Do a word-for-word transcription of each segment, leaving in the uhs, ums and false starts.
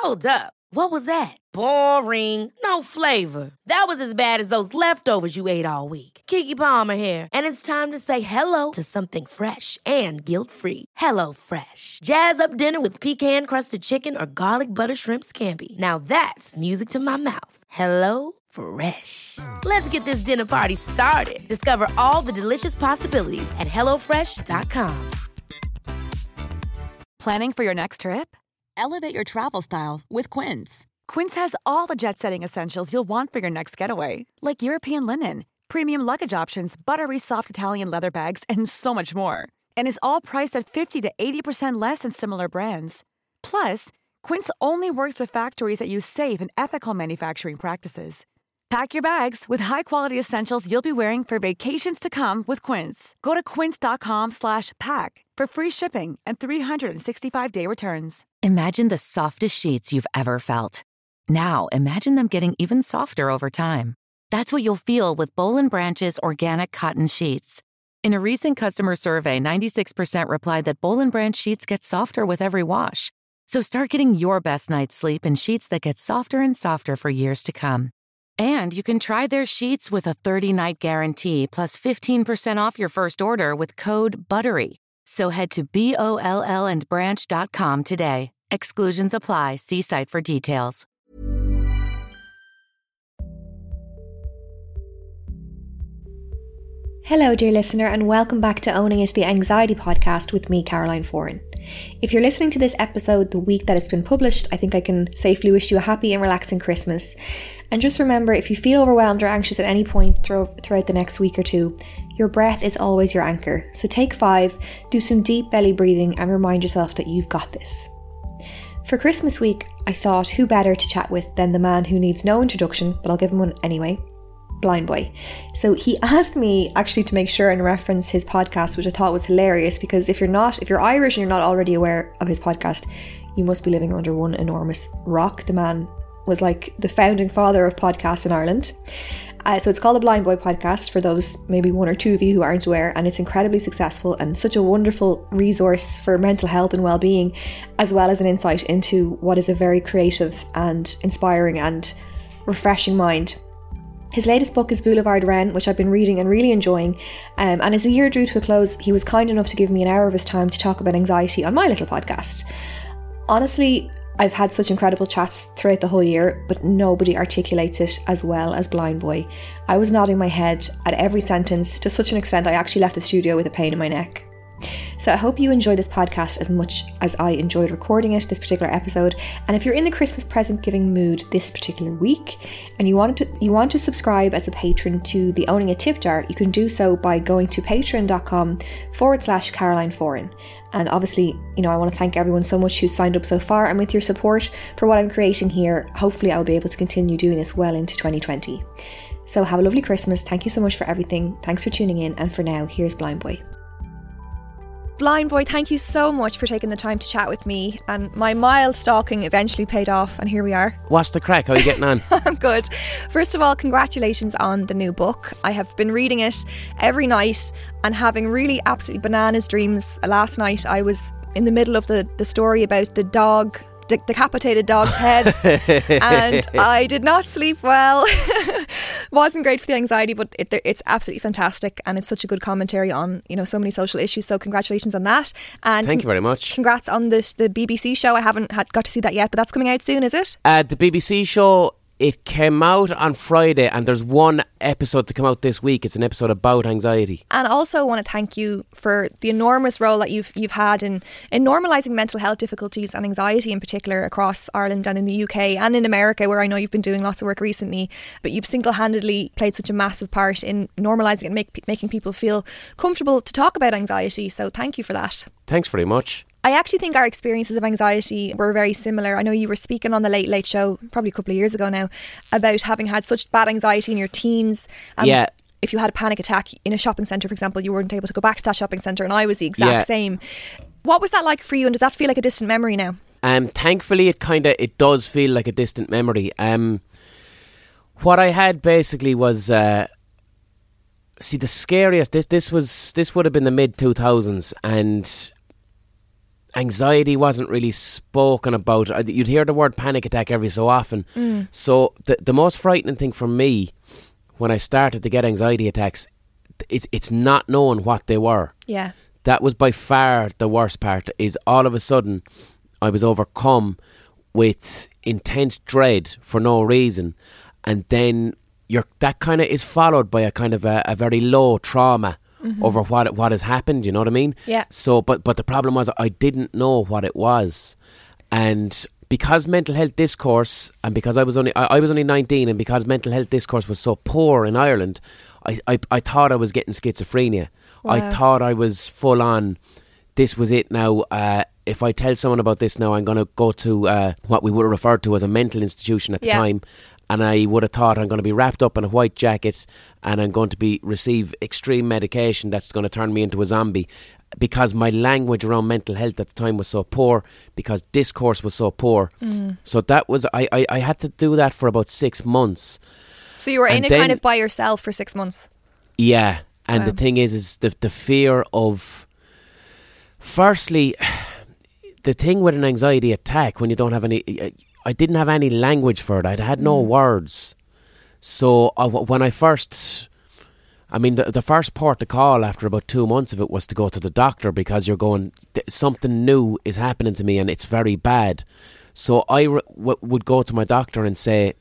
Hold up. What was that? Boring. No flavor. That was as bad as those leftovers you ate all week. Keke Palmer here, and it's time to say hello to something fresh and guilt-free. Hello Fresh. Jazz up dinner with pecan-crusted chicken or garlic butter shrimp scampi. Now that's music to my mouth. Hello Fresh. Let's get this dinner party started. Discover all the delicious possibilities at hello fresh dot com. Planning for your next trip? Elevate your travel style with Quince. Quince has all the jet-setting essentials you'll want for your next getaway, like European linen, premium luggage options, buttery soft Italian leather bags, and so much more. And is all priced at fifty to eighty percent less than similar brands. Plus, Quince only works with factories that use safe and ethical manufacturing practices. Pack your bags with high-quality essentials you'll be wearing for vacations to come with Quince. Go to quince.com slash pack for free shipping and three sixty-five day returns. Imagine the softest sheets you've ever felt. Now, imagine them getting even softer over time. That's what you'll feel with Boll and Branch's organic cotton sheets. In a recent customer survey, ninety-six percent replied that Boll and Branch sheets get softer with every wash. So start getting your best night's sleep in sheets that get softer and softer for years to come. And you can try their sheets with a thirty-night guarantee plus fifteen percent off your first order with code BUTTERY. So head to B O L L and branch dot com today. Exclusions apply. See site for details. Hello, dear listener, and welcome back to Owning It, the Anxiety Podcast with me, Caroline Foran. If you're listening to this episode the week that it's been published, I think I can safely wish you a happy and relaxing Christmas. And just remember, if you feel overwhelmed or anxious at any point thro- throughout the next week or two, your breath is always your anchor. So take five, do some deep belly breathing, and remind yourself that you've got this. For Christmas week, I thought who better to chat with than the man who needs no introduction, but I'll give him one anyway. Blind Boy. So he asked me actually to make sure and reference his podcast, which I thought was hilarious, because if you're not, if you're Irish and you're not already aware of his podcast, you must be living under one enormous rock. The man was like the founding father of podcasts in Ireland. Uh, so it's called the Blind Boy Podcast, for those maybe one or two of you who aren't aware, and it's incredibly successful and such a wonderful resource for mental health and well-being, as well as an insight into what is a very creative and inspiring and refreshing mind. His latest book is Boulevard Wren, which I've been reading and really enjoying, um, and as the year drew to a close, he was kind enough to give me an hour of his time to talk about anxiety on my little podcast. Honestly, I've had such incredible chats throughout the whole year, but nobody articulates it as well as Blind Boy. I was nodding my head at every sentence to such an extent I actually left the studio with a pain in my neck. So I hope you enjoy this podcast as much as I enjoyed recording it, this particular episode. And if you're in the Christmas present giving mood this particular week and you want to you want to subscribe as a patron to the Owning It Tip Jar, you can do so by going to patreon.com forward slash Caroline Foran. And obviously, you know, I want to thank everyone so much who's signed up so far, and with your support for what I'm creating here, hopefully I'll be able to continue doing this well into twenty twenty. So have a lovely Christmas. Thank you so much for everything. Thanks for tuning in. And for now, here's Blind Boy. Blind Boy, thank you so much for taking the time to chat with me, and my mild stalking eventually paid off, and here we are. What's the crack? How are you getting on? I'm good. First of all, congratulations on the new book. I have been reading it every night and having really absolutely bananas dreams. Last night I was in the middle of the, the story about the dog, de- decapitated dog's head, and I did not sleep well. Wasn't great for the anxiety, but it, it's absolutely fantastic, and it's such a good commentary on, you know, so many social issues. So congratulations on that, and thank you very much. Congrats on this the B B C show. I haven't had got to see that yet, but that's coming out soon, is it? Uh, the B B C show, it came out on Friday, and there's one episode to come out this week. It's an episode about anxiety. And also I want to thank you for the enormous role that you've you've had in, in normalising mental health difficulties and anxiety in particular across Ireland and in the U K and in America, where I know you've been doing lots of work recently. But you've single-handedly played such a massive part in normalising and make, making people feel comfortable to talk about anxiety. So thank you for that. Thanks very much. I actually think our experiences of anxiety were very similar. I know you were speaking on the Late Late Show probably a couple of years ago now about having had such bad anxiety in your teens. Um, yeah. If you had a panic attack in a shopping centre, for example, you weren't able to go back to that shopping centre, and I was the exact yeah. same. What was that like for you, and does that feel like a distant memory now? Um, thankfully, it kind of it does feel like a distant memory. Um, what I had basically was, uh, see, the scariest. This this was this would have been the mid two thousands, and anxiety wasn't really spoken about. You'd hear the word panic attack every so often. Mm. So the the most frightening thing for me when I started to get anxiety attacks, it's it's not knowing what they were. Yeah. That was by far the worst part, is all of a sudden I was overcome with intense dread for no reason, and then you're, that kind of is followed by a kind of a, a very low trauma mm-hmm. over what what has happened, you know what I mean? Yeah. So, but, but the problem was I didn't know what it was, and because mental health discourse, and because I was only I, I was only nineteen, and because mental health discourse was so poor in Ireland, I, I, I thought I was getting schizophrenia. Wow. I thought I was full on, this was it now. Uh, if I tell someone about this now, I'm going to go to uh, what we would have referred to as a mental institution at the yeah. time. And I would have thought I'm going to be wrapped up in a white jacket and I'm going to be receive extreme medication that's going to turn me into a zombie, because my language around mental health at the time was so poor, because discourse was so poor. Mm. So that was, I, I, I had to do that for about six months. So you were and in it then, kind of by yourself for six months? Yeah. And wow. the thing is, is the, the fear of, firstly, the thing with an anxiety attack, when you don't have any, I didn't have any language for it. I had no mm. words. So uh, when I first, I mean, the, the first port to call after about two months of it was to go to the doctor, because you're going, something new is happening to me and it's very bad. So I re- w- would go to my doctor and say,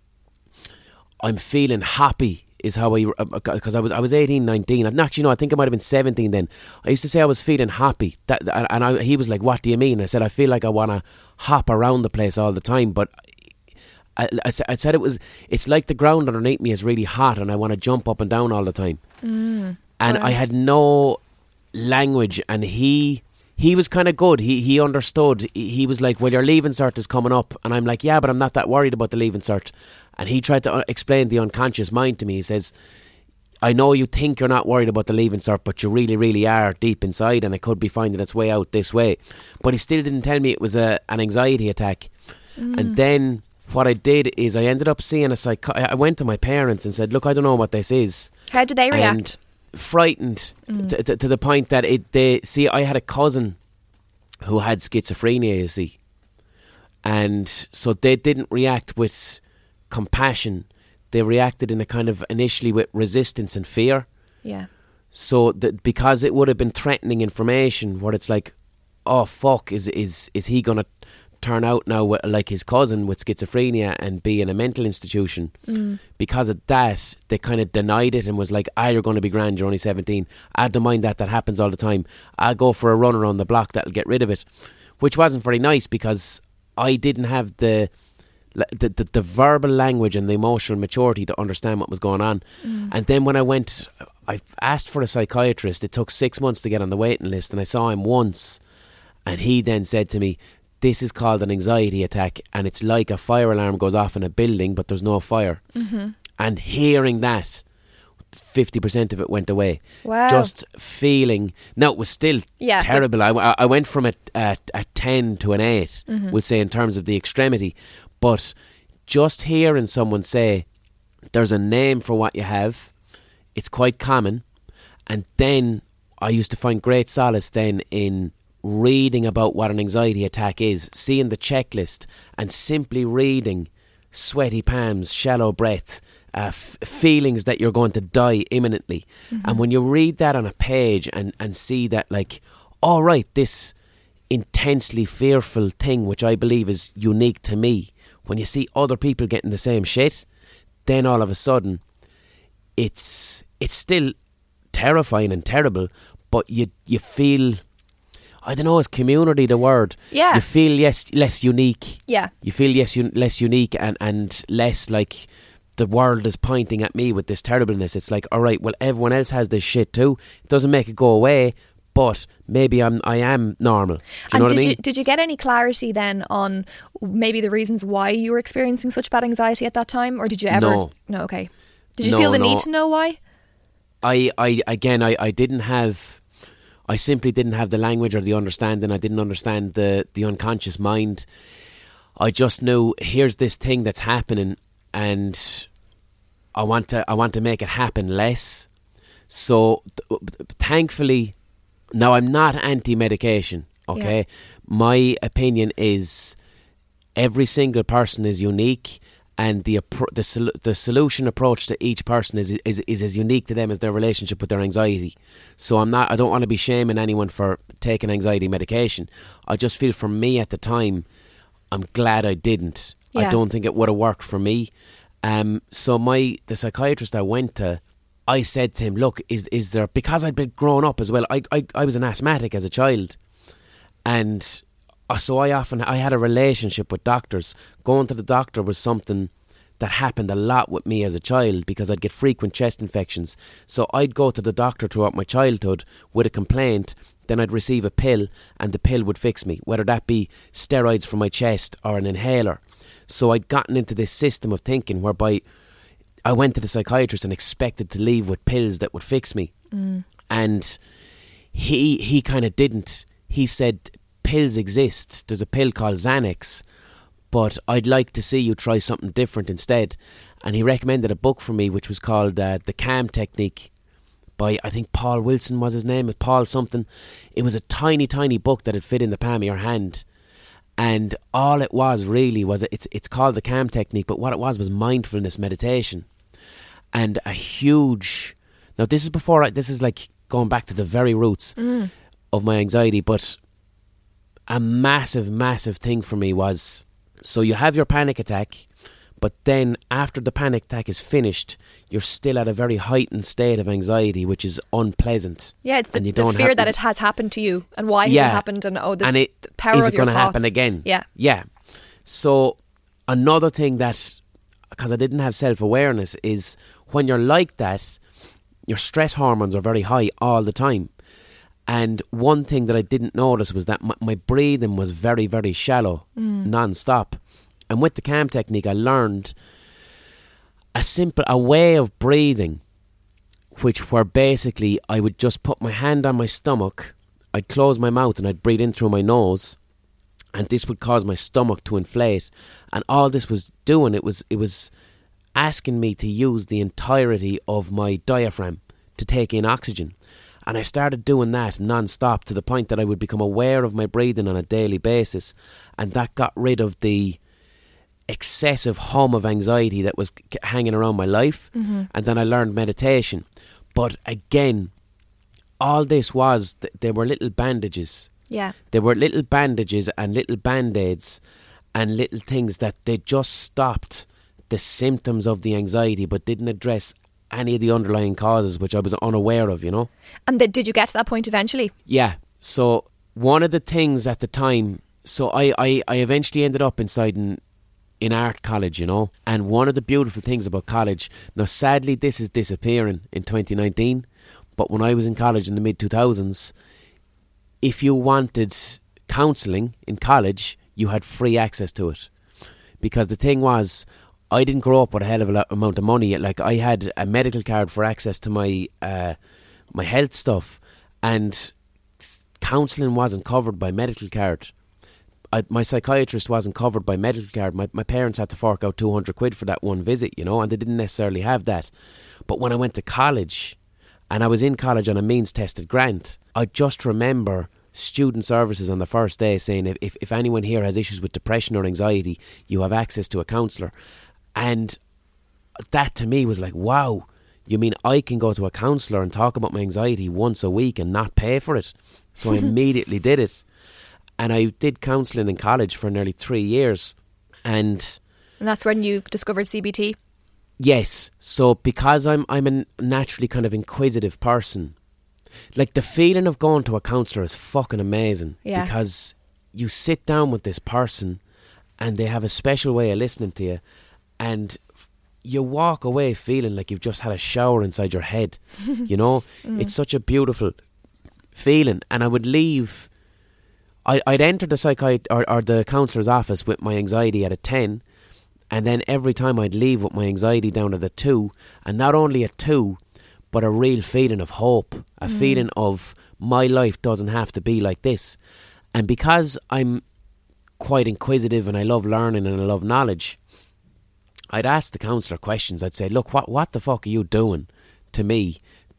I'm feeling happy, is how I, because I was I was eighteen, nineteen. And actually, no, I think I might have been seventeen then. I used to say I was feeling happy. That, and I, he was like, what do you mean? I said, I feel like I want to hop around the place all the time. But I, I, I said it was, it's like the ground underneath me is really hot and I want to jump up and down all the time. Mm, and wow. I had no language, and he... He was kind of good. He he understood. He, he was like, well, your leaving cert is coming up. And I'm like, yeah, but I'm not that worried about the leaving cert. And he tried to uh, explain the unconscious mind to me. He says, I know you think you're not worried about the leaving cert, but you really, really are deep inside, and it could be finding its way out this way. But he still didn't tell me it was a, an anxiety attack. Mm. And then what I did is I ended up seeing a psychiatrist. I went to my parents and said, look, I don't know what this is. How did they react? And frightened mm. to, to, to the point that it they see I had a cousin who had schizophrenia, you see, and so they didn't react with compassion. They reacted in a kind of initially with resistance and fear. Yeah. So that because it would have been threatening information, where it's like, oh fuck, is is is he gonna turn out now with, like his cousin with schizophrenia and be in a mental institution? Mm. Because of that, they kind of denied it and was like, ah, you're going to be grand, you're only seventeen. I don't mind that, that happens all the time. I'll go for a run around the block, that'll get rid of it. Which wasn't very nice, because I didn't have the the, the, the verbal language and the emotional maturity to understand what was going on. Mm. And then when I went, I asked for a psychiatrist. It took six months to get on the waiting list, and I saw him once, and he then said to me, this is called an anxiety attack, and it's like a fire alarm goes off in a building but there's no fire. Mm-hmm. And hearing that, fifty percent of it went away. Wow. Just feeling, now it was still yeah, terrible. I, I went from a, a, a ten to an eight, mm-hmm. we'll say, in terms of the extremity. But just hearing someone say, there's a name for what you have, it's quite common. And then I used to find great solace then in reading about what an anxiety attack is, seeing the checklist, and simply reading sweaty palms, shallow breath, uh, f- feelings that you're going to die imminently. Mm-hmm. And when you read that on a page and, and see that, like, all right, this intensely fearful thing, which I believe is unique to me, when you see other people getting the same shit, then all of a sudden it's it's still terrifying and terrible, but you you feel, I don't know, is community the word? Yeah. You feel yes, less unique. Yeah. You feel yes, un- less unique and, and less like the world is pointing at me with this terribleness. It's like, all right, well, everyone else has this shit too. It doesn't make it go away, but maybe I'm I am normal. Do you and know what did I mean? you did you get any clarity then on maybe the reasons why you were experiencing such bad anxiety at that time, or did you ever? No. No. Okay. Did you no, feel the no. need to know why? I, I again, I, I didn't have. I simply didn't have the language or the understanding. I didn't understand the the unconscious mind. I just knew, here's this thing that's happening, and I want to I want to make it happen less. So th- thankfully, now I'm not anti-medication. okay? Yeah. My opinion is every single person is unique, and the appro- the, sol- the solution approach to each person is, is is as unique to them as their relationship with their anxiety. So I'm not I don't want to be shaming anyone for taking anxiety medication. I just feel for me at the time, I'm glad I didn't. Yeah. I don't think it would have worked for me. Um, so my the psychiatrist I went to, I said to him, look, is is there, because I'd been growing up as well, I, I, I was an asthmatic as a child, and uh, so I often, I had a relationship with doctors. Going to the doctor was something that happened a lot with me as a child, because I'd get frequent chest infections. So I'd go to the doctor throughout my childhood with a complaint, then I'd receive a pill, and the pill would fix me, whether that be steroids for my chest or an inhaler. So I'd gotten into this system of thinking whereby I went to the psychiatrist and expected to leave with pills that would fix me. Mm. And he he kind of didn't. He said, pills exist. There's a pill called Xanax, but I'd like to see you try something different instead. And he recommended a book for me which was called uh, The Calm Technique by, I think Paul Wilson was his name, Paul something. It was a tiny, tiny book that had fit in the palm of your hand. And all it was really was, it's it's called The Calm Technique, but what it was was mindfulness meditation. And a huge, now this is before I, this is like going back to the very roots mm. of my anxiety, but a massive, massive thing for me was, so you have your panic attack, but then after the panic attack is finished, you're still at a very heightened state of anxiety, which is unpleasant. Yeah, it's the, And you the don't fear have- that it has happened to you, and why has Yeah. it happened, and oh, the, and it, the power is of it your going to thoughts. happen again? Yeah. Yeah. So another thing that, because I didn't have self-awareness, is when you're like that, your stress hormones are very high all the time. And one thing that I didn't notice was that my, my breathing was very, very shallow, Mm. non-stop. And with the Calm Technique, I learned a simple, a way of breathing, which were basically, I would just put my hand on my stomach, I'd close my mouth and I'd breathe in through my nose, and this would cause my stomach to inflate. And all this was doing, it was it was asking me to use the entirety of my diaphragm to take in oxygen. And I started doing that non-stop to the point that I would become aware of my breathing on a daily basis, and that got rid of the excessive hum of anxiety that was c- hanging around my life. Mm-hmm. And then I learned meditation. But again, all this was, th- they were little bandages. Yeah. There were little bandages and little band-aids and little things that they just stopped the symptoms of the anxiety, but didn't address any of the underlying causes, which I was unaware of, you know. And th- did you get to that point eventually? Yeah. So one of the things at the time, so I, I, I eventually ended up inside in, in art college, you know. And one of the beautiful things about college, now sadly this is disappearing in twenty nineteen, but when I was in college in the mid two thousands, if you wanted counselling in college, you had free access to it. Because the thing was, I didn't grow up with a hell of a lot, amount of money. Like, I had a medical card for access to my uh, my health stuff, and counselling wasn't covered by medical card. I, my psychiatrist wasn't covered by medical card. My, my parents had to fork out two hundred quid for that one visit, you know, and they didn't necessarily have that. But when I went to college, and I was in college on a means tested grant, I just remember student services on the first day saying, if, if, if anyone here has issues with depression or anxiety, you have access to a counsellor. And that to me was like, wow, you mean I can go to a counsellor and talk about my anxiety once a week and not pay for it? So I immediately did it. And I did counselling in college for nearly three years. And And that's when you discovered C B T? yes, so because I'm I'm a naturally kind of inquisitive person, like the feeling of going to a counsellor is fucking amazing. Yeah. Because you sit down with this person and they have a special way of listening to you, and you walk away feeling like you've just had a shower inside your head. You know, Mm. it's such a beautiful feeling. And I would leave, I, I'd enter the psychiat- or, or the counsellor's office with my anxiety at a ten, and then every time I'd leave with my anxiety down at a two, and not only a two, but a real feeling of hope, a Mm. feeling of my life doesn't have to be like this. And because I'm quite inquisitive and I love learning and I love knowledge, I'd ask the counsellor questions. I'd say, look, what what the fuck are you doing to me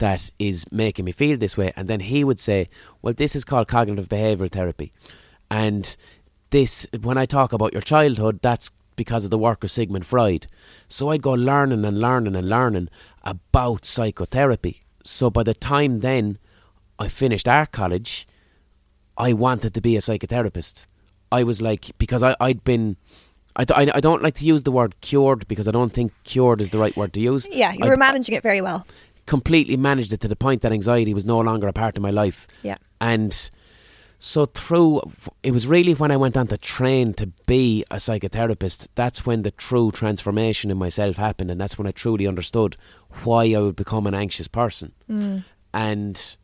that is making me feel this way. And then he would say, well, this is called cognitive behavioural therapy. And this, when I talk about your childhood, that's because of the work of Sigmund Freud. So I'd go learning and learning and learning about psychotherapy. So by the time then I finished art college, I wanted to be a psychotherapist. I was like, because I, I'd been... I, I, I don't like to use the word cured because I don't think cured is the right word to use. Yeah, you I, were managing it very well. Completely managed it to the point that anxiety was no longer a part of my life. Yeah. And so through, it was really when I went on to train to be a psychotherapist, that's when the true transformation in myself happened, and that's when I truly understood why I would become an anxious person. Mm. And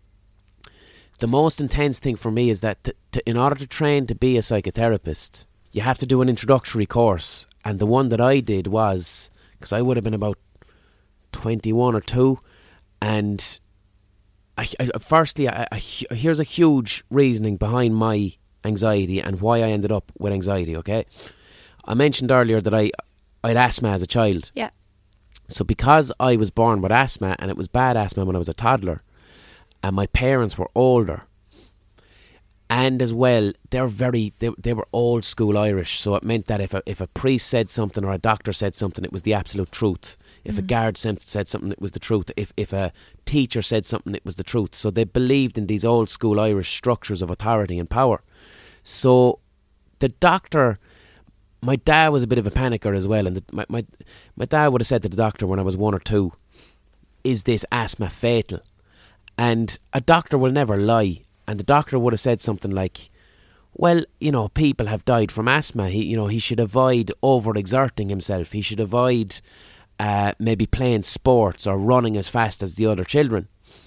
the most intense thing for me is that t- to, in order to train to be a psychotherapist, you have to do an introductory course. And the one that I did was, because I would have been about twenty-one or two, and I, I, firstly, I, I, here's a huge reasoning behind my anxiety and why I ended up with anxiety, okay? I mentioned earlier that I, I had asthma as a child. Yeah. So because I was born with asthma, and it was bad asthma when I was a toddler, and my parents were older, and as well, they're very, they, they were old school Irish, so it meant that if a, if a priest said something or a doctor said something, it was the absolute truth. If mm. a guard said something, it was the truth. If if a teacher said something, it was the truth. So they believed in these old school Irish structures of authority and power. So the doctor, my dad was a bit of a panicker as well, and the, my, my my dad would have said to the doctor when I was one or two, "Is this asthma fatal?" And a doctor will never lie, and the doctor would have said something like, well, you know, people have died from asthma. He, you know, he should avoid overexerting himself. He should avoid uh, maybe playing sports or running as fast as the other children.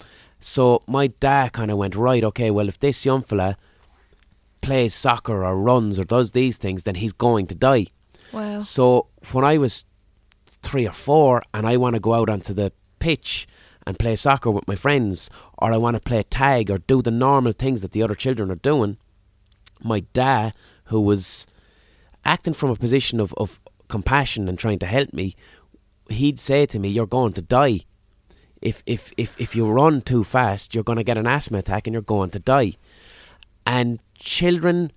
So my dad kind of went, right, okay, well, if this young fella plays soccer or runs or does these things, then he's going to die. Wow. So when I was three or four and I want to go out onto the pitch and play soccer with my friends, or I want to play tag or do the normal things that the other children are doing, my dad, who was acting from a position of, of compassion and trying to help me, he'd say to me, you're going to die. If if if, if you run too fast, you're going to get an asthma attack and you're going to die. And children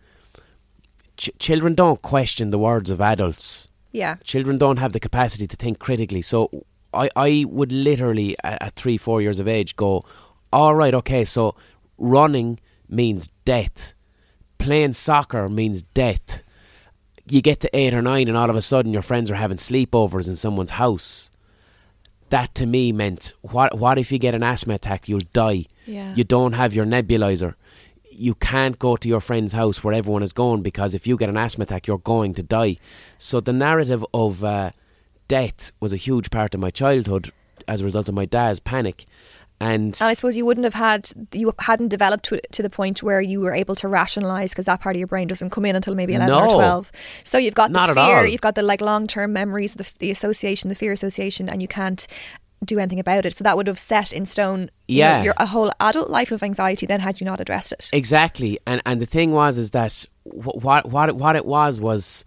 ch- children don't question the words of adults. Yeah. Children don't have the capacity to think critically. So I, I would literally, at, at three, four years of age, go, all right, okay, so running means death. Playing soccer means death. You get to eight or nine and all of a sudden your friends are having sleepovers in someone's house. That to me meant, what what if you get an asthma attack? You'll die. Yeah. You don't have your nebulizer. You can't go to your friend's house where everyone is going, because if you get an asthma attack, you're going to die. So the narrative of uh, death was a huge part of my childhood as a result of my dad's panic. And, and I suppose you wouldn't have had, you hadn't developed to, to the point where you were able to rationalise, because that part of your brain doesn't come in until maybe eleven no, or twelve. So you've got the not fear, at all. You've got the like long-term memories, the, the association, the fear association, and you can't do anything about it. So that would have set in stone yeah. you know, your a whole adult life of anxiety then, had you not addressed it. Exactly. And and the thing was is that what what it, what it was was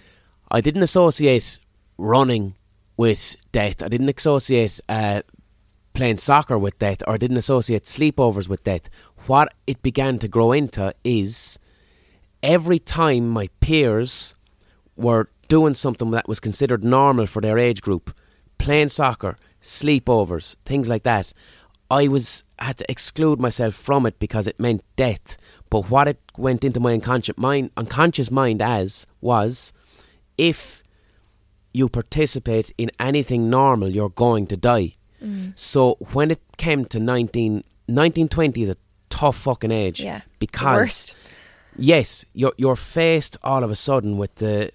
I didn't associate running with death. I didn't associate uh, playing soccer with death, or I didn't associate sleepovers with death. What it began to grow into is every time my peers were doing something that was considered normal for their age group, playing soccer, sleepovers, things like that, I was had to exclude myself from it because it meant death. But what it went into my unconscious mind, unconscious mind as was, if you participate in anything normal, you're going to die. Mm. So when it came to nineteen, nineteen, twenty is a tough fucking age. Yeah, because the worst. Yes, you're you're faced all of a sudden with the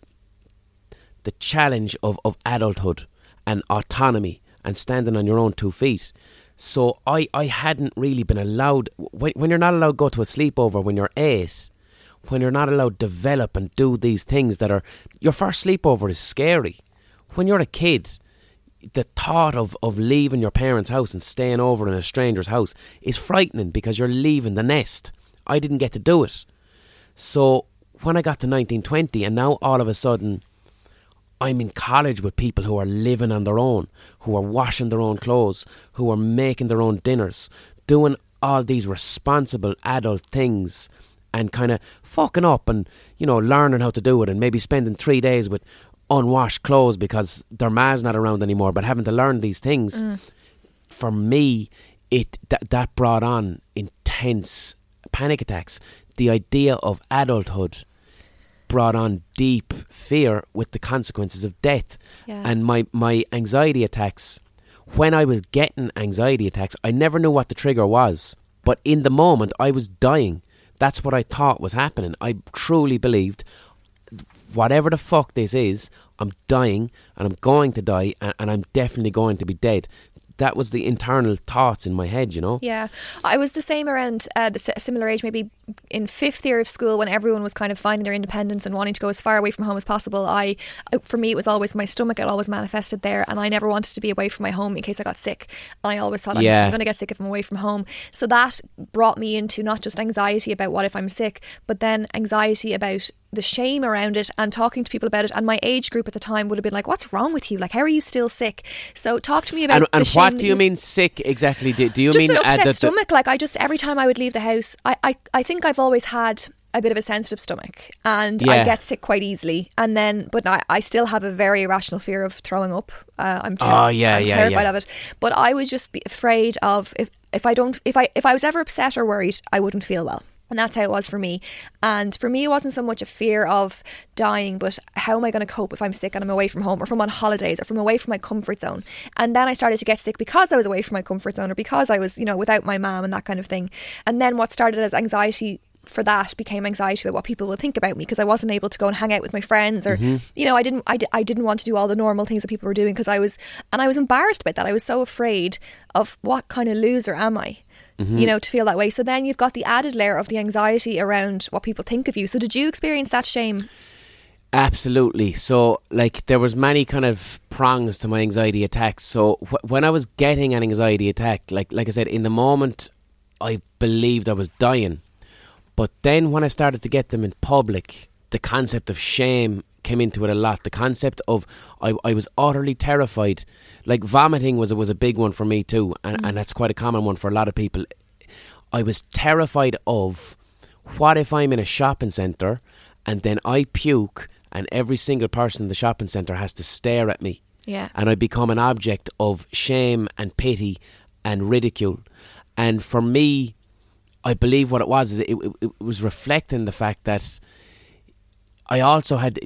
the challenge of, of adulthood and autonomy and standing on your own two feet. So I, I hadn't really been allowed, when, when you're not allowed to go to a sleepover when you're eight, when you're not allowed to develop and do these things that are, your first sleepover is scary. When you're a kid, the thought of, of leaving your parents' house and staying over in a stranger's house is frightening, because you're leaving the nest. I didn't get to do it. So when I got to nineteen twenty, and now all of a sudden I'm in college with people who are living on their own, who are washing their own clothes, who are making their own dinners, doing all these responsible adult things and kind of fucking up and, you know, learning how to do it and maybe spending three days with unwashed clothes because their ma's not around anymore, but having to learn these things. Mm. For me, it that, that brought on intense panic attacks. The idea of adulthood brought on deep fear with the consequences of death. Yeah. And my, my anxiety attacks, when I was getting anxiety attacks, I never knew what the trigger was. But in the moment, I was dying. That's what I thought was happening. I truly believed, whatever the fuck this is, I'm dying and I'm going to die and, and I'm definitely going to be dead. That was the internal thoughts in my head, you know? Yeah. I was the same around uh, the similar age, maybe in fifth year of school when everyone was kind of finding their independence and wanting to go as far away from home as possible. I, for me, it was always my stomach. It always manifested there, and I never wanted to be away from my home in case I got sick. And I always thought, yeah. I'm, I'm going to get sick if I'm away from home. So that brought me into not just anxiety about what if I'm sick, but then anxiety about the shame around it and talking to people about it. And my age group at the time would have been like, what's wrong with you? Like, how are you still sick? So talk to me about and, and the shame. What do you mean sick exactly? Do, do you just mean an upset uh, the, stomach? Like, I just, every time I would leave the house, I, I, I think I've always had a bit of a sensitive stomach and yeah. I get sick quite easily. And then, but I, I still have a very irrational fear of throwing up. Uh, I'm, ter- oh, yeah, I'm yeah, terrified yeah. of it. But I would just be afraid of if, if I don't, if I, if I was ever upset or worried, I wouldn't feel well. And that's how it was for me. And for me, it wasn't so much a fear of dying, but how am I going to cope if I'm sick and I'm away from home, or if I'm on holidays, or if I'm away from my comfort zone? And then I started to get sick because I was away from my comfort zone, or because I was, you know, without my mum and that kind of thing. And then what started as anxiety for that became anxiety about what people would think about me, because I wasn't able to go and hang out with my friends, or mm-hmm. you know, I didn't I, d- I didn't want to do all the normal things that people were doing, because I was and I was embarrassed about that. I was so afraid of what kind of loser am I? Mm-hmm. You know, to feel that way. So then you've got the added layer of the anxiety around what people think of you. So did you experience that shame? Absolutely. So like there was many kind of prongs to my anxiety attacks. So wh- when I was getting an anxiety attack, like like I said, in the moment I believed I was dying. But then when I started to get them in public, the concept of shame came into it a lot. The concept of I, I was utterly terrified. Like vomiting was was a big one for me too, and, mm. and that's quite a common one for a lot of people. I was terrified of, what if I'm in a shopping centre and then I puke and every single person in the shopping centre has to stare at me, yeah, and I become an object of shame and pity and ridicule. And for me, I believe what it was is it, it, it was reflecting the fact that I also had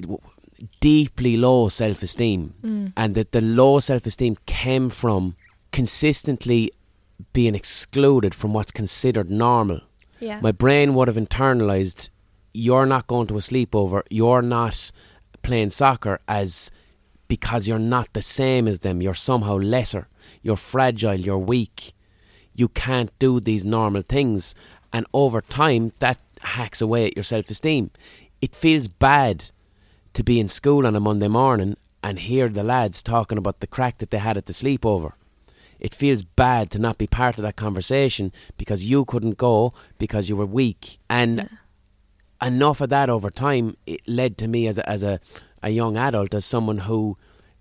deeply low self-esteem, mm. and that the low self-esteem came from consistently being excluded from what's considered normal. Yeah. My brain would have internalised, you're not going to a sleepover, you're not playing soccer, as because you're not the same as them, you're somehow lesser, you're fragile, you're weak, you can't do these normal things. And over time that hacks away at your self-esteem. It feels bad to be in school on a Monday morning and hear the lads talking about the crack that they had at the sleepover. It feels bad to not be part of that conversation because you couldn't go because you were weak. And yeah. enough of that over time, it led to me as a, as a, a young adult, as someone who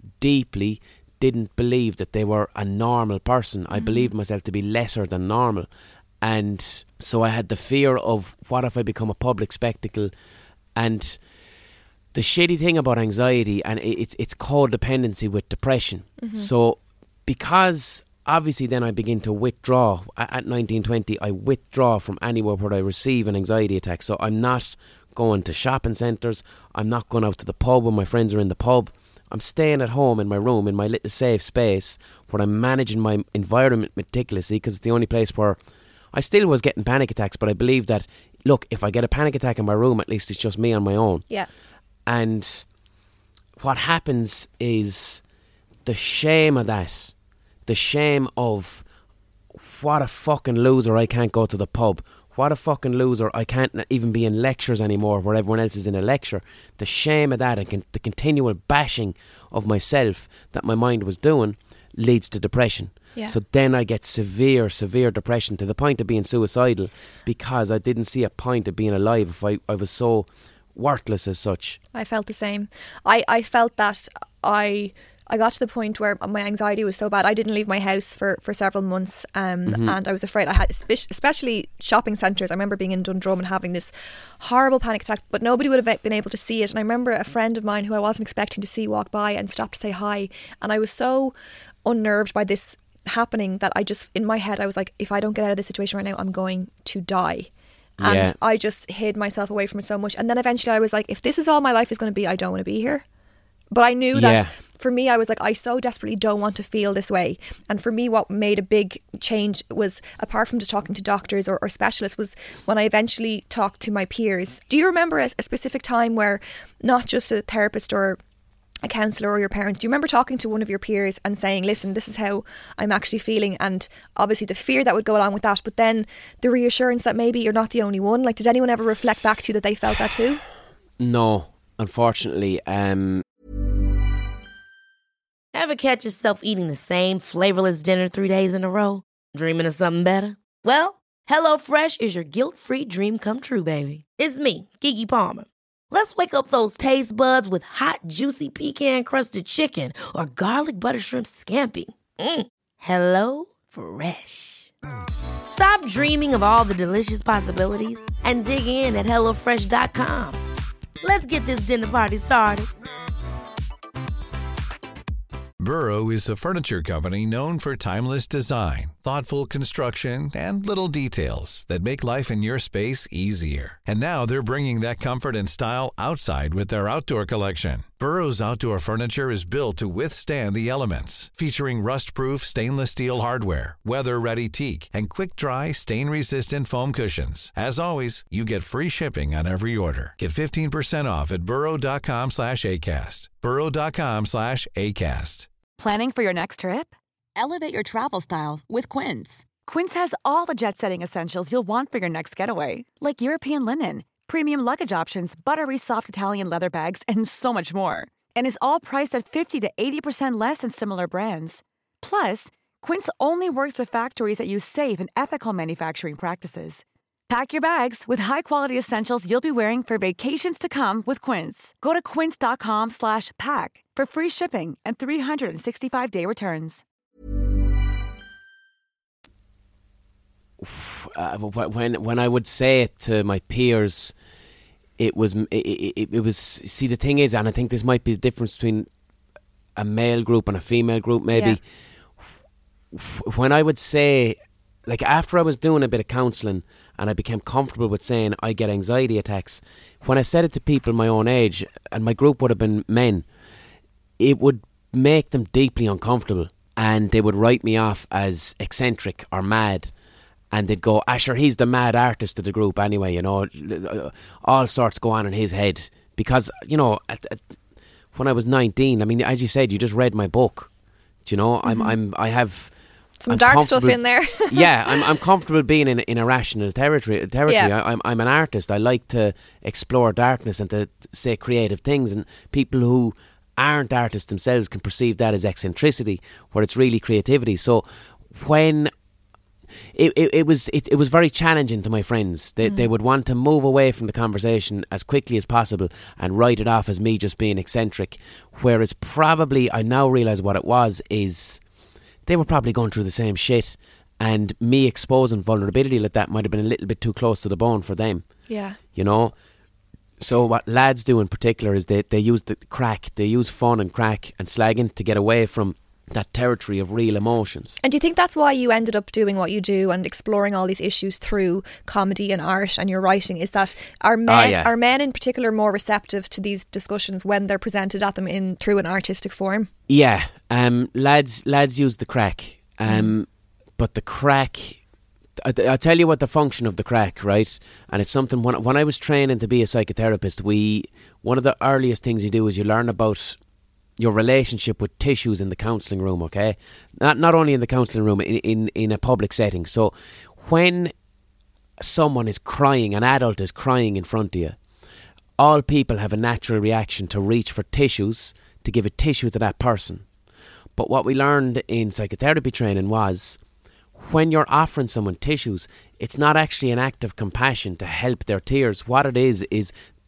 deeply didn't believe that they were a normal person. Mm-hmm. I believed myself to be lesser than normal. And so I had the fear of, what if I become a public spectacle? And the shitty thing about anxiety, and it's it's codependency with depression. Mm-hmm. So because obviously then I begin to withdraw at nineteen, twenty, I withdraw from anywhere where I receive an anxiety attack. So I'm not going to shopping centres, I'm not going out to the pub when my friends are in the pub. I'm staying at home in my room, in my little safe space, where I'm managing my environment meticulously, because it's the only place where I still was getting panic attacks, but I believe that, look, if I get a panic attack in my room, at least it's just me on my own. Yeah. And what happens is the shame of that, the shame of, what a fucking loser, I can't go to the pub. What a fucking loser, I can't even be in lectures anymore where everyone else is in a lecture. The shame of that, and con- the continual bashing of myself that my mind was doing, leads to depression. Yeah. So then I get severe, severe depression to the point of being suicidal, because I didn't see a point of being alive if I, I was so worthless as such. I felt the same. I, I felt that I I got to the point where my anxiety was so bad I didn't leave my house for, for several months um, mm-hmm. and I was afraid. I had especially shopping centres. I remember being in Dundrum and having this horrible panic attack, but nobody would have been able to see it. And I remember a friend of mine who I wasn't expecting to see walk by and stop to say hi, and I was so unnerved by this happening that I just, in my head, I was like, if I don't get out of this situation right now, I'm going to die. And yeah. I just hid myself away from it so much. And then eventually I was like, if this is all my life is going to be, I don't want to be here. But I knew that yeah. for me, I was like, I so desperately don't want to feel this way. And for me, what made a big change was, apart from just talking to doctors or, or specialists, was when I eventually talked to my peers. Do you remember a, a specific time where not just a therapist or a counsellor or your parents, do you remember talking to one of your peers and saying, listen, this is how I'm actually feeling, and obviously the fear that would go along with that, but then the reassurance that maybe you're not the only one? Like, did anyone ever reflect back to you that they felt that too? No, unfortunately. Um... Ever catch yourself eating the same flavorless dinner three days in a row? Dreaming of something better? Well, HelloFresh is your guilt-free dream come true, baby. It's me, Keke Palmer. Let's wake up those taste buds with hot, juicy pecan-crusted chicken or garlic butter shrimp scampi. Mm. Hello Fresh. Stop dreaming of all the delicious possibilities and dig in at hello fresh dot com. Let's get this dinner party started. Burrow is a furniture company known for timeless design, thoughtful construction, and little details that make life in your space easier. And now they're bringing that comfort and style outside with their outdoor collection. Burrow's outdoor furniture is built to withstand the elements, featuring rust-proof stainless steel hardware, weather-ready teak, and quick-dry, stain-resistant foam cushions. As always, you get free shipping on every order. Get fifteen percent off at burrow.com slash ACAST. burrow.com slash ACAST. Planning for your next trip? Elevate your travel style with Quince. Quince has all the jet-setting essentials you'll want for your next getaway, like European linen, premium luggage options, buttery soft Italian leather bags, and so much more. And is all priced at fifty to eighty percent less than similar brands. Plus, Quince only works with factories that use safe and ethical manufacturing practices. Pack your bags with high-quality essentials you'll be wearing for vacations to come with Quince. Go to quince.com slash pack for free shipping and three sixty-five day returns. Uh, when when I would say it to my peers, it was it, it, it was. See, the thing is, and I think this might be the difference between a male group and a female group. Maybe yeah. When I would say, like, after I was doing a bit of counselling and I became comfortable with saying I get anxiety attacks, when I said it to people my own age, and my group would have been men, it would make them deeply uncomfortable, and they would write me off as eccentric or mad. And they'd go, Asher, he's the mad artist of the group anyway, you know, all sorts go on in his head. Because, you know, at, at, when I was nineteen, I mean, as you said, you just read my book. Do you know, mm-hmm. I'm, I'm, I have some I'm dark stuff in there. yeah, I'm, I'm comfortable being in, in irrational territory. territory. Yeah. I, I'm, I'm an artist. I like to explore darkness and to say creative things. And people who aren't artists themselves can perceive that as eccentricity, where it's really creativity. So when It, it it was it, it was very challenging to my friends. They mm. they would want to move away from the conversation as quickly as possible and write it off as me just being eccentric. Whereas probably I now realise what it was is they were probably going through the same shit, and me exposing vulnerability like that might have been a little bit too close to the bone for them. Yeah, you know. So what lads do in particular is they they use the crack, they use fun and crack and slagging to get away from that territory of real emotions. And do you think that's why you ended up doing what you do and exploring all these issues through comedy and art and your writing? Is that are men oh, yeah. are men in particular more receptive to these discussions when they're presented at them in through an artistic form? Yeah, um, lads lads use the crack, um, mm. but the crack. I, I'll tell you what the function of the crack, right? And it's something when when I was training to be a psychotherapist, we one of the earliest things you do is you learn about your relationship with tissues in the counselling room, okay? Not not only in the counselling room, in, in, in a public setting. So when someone is crying, an adult is crying in front of you, all people have a natural reaction to reach for tissues, to give a tissue to that person. But what we learned in psychotherapy training was when you're offering someone tissues, it's not actually an act of compassion to help their tears. What it is, is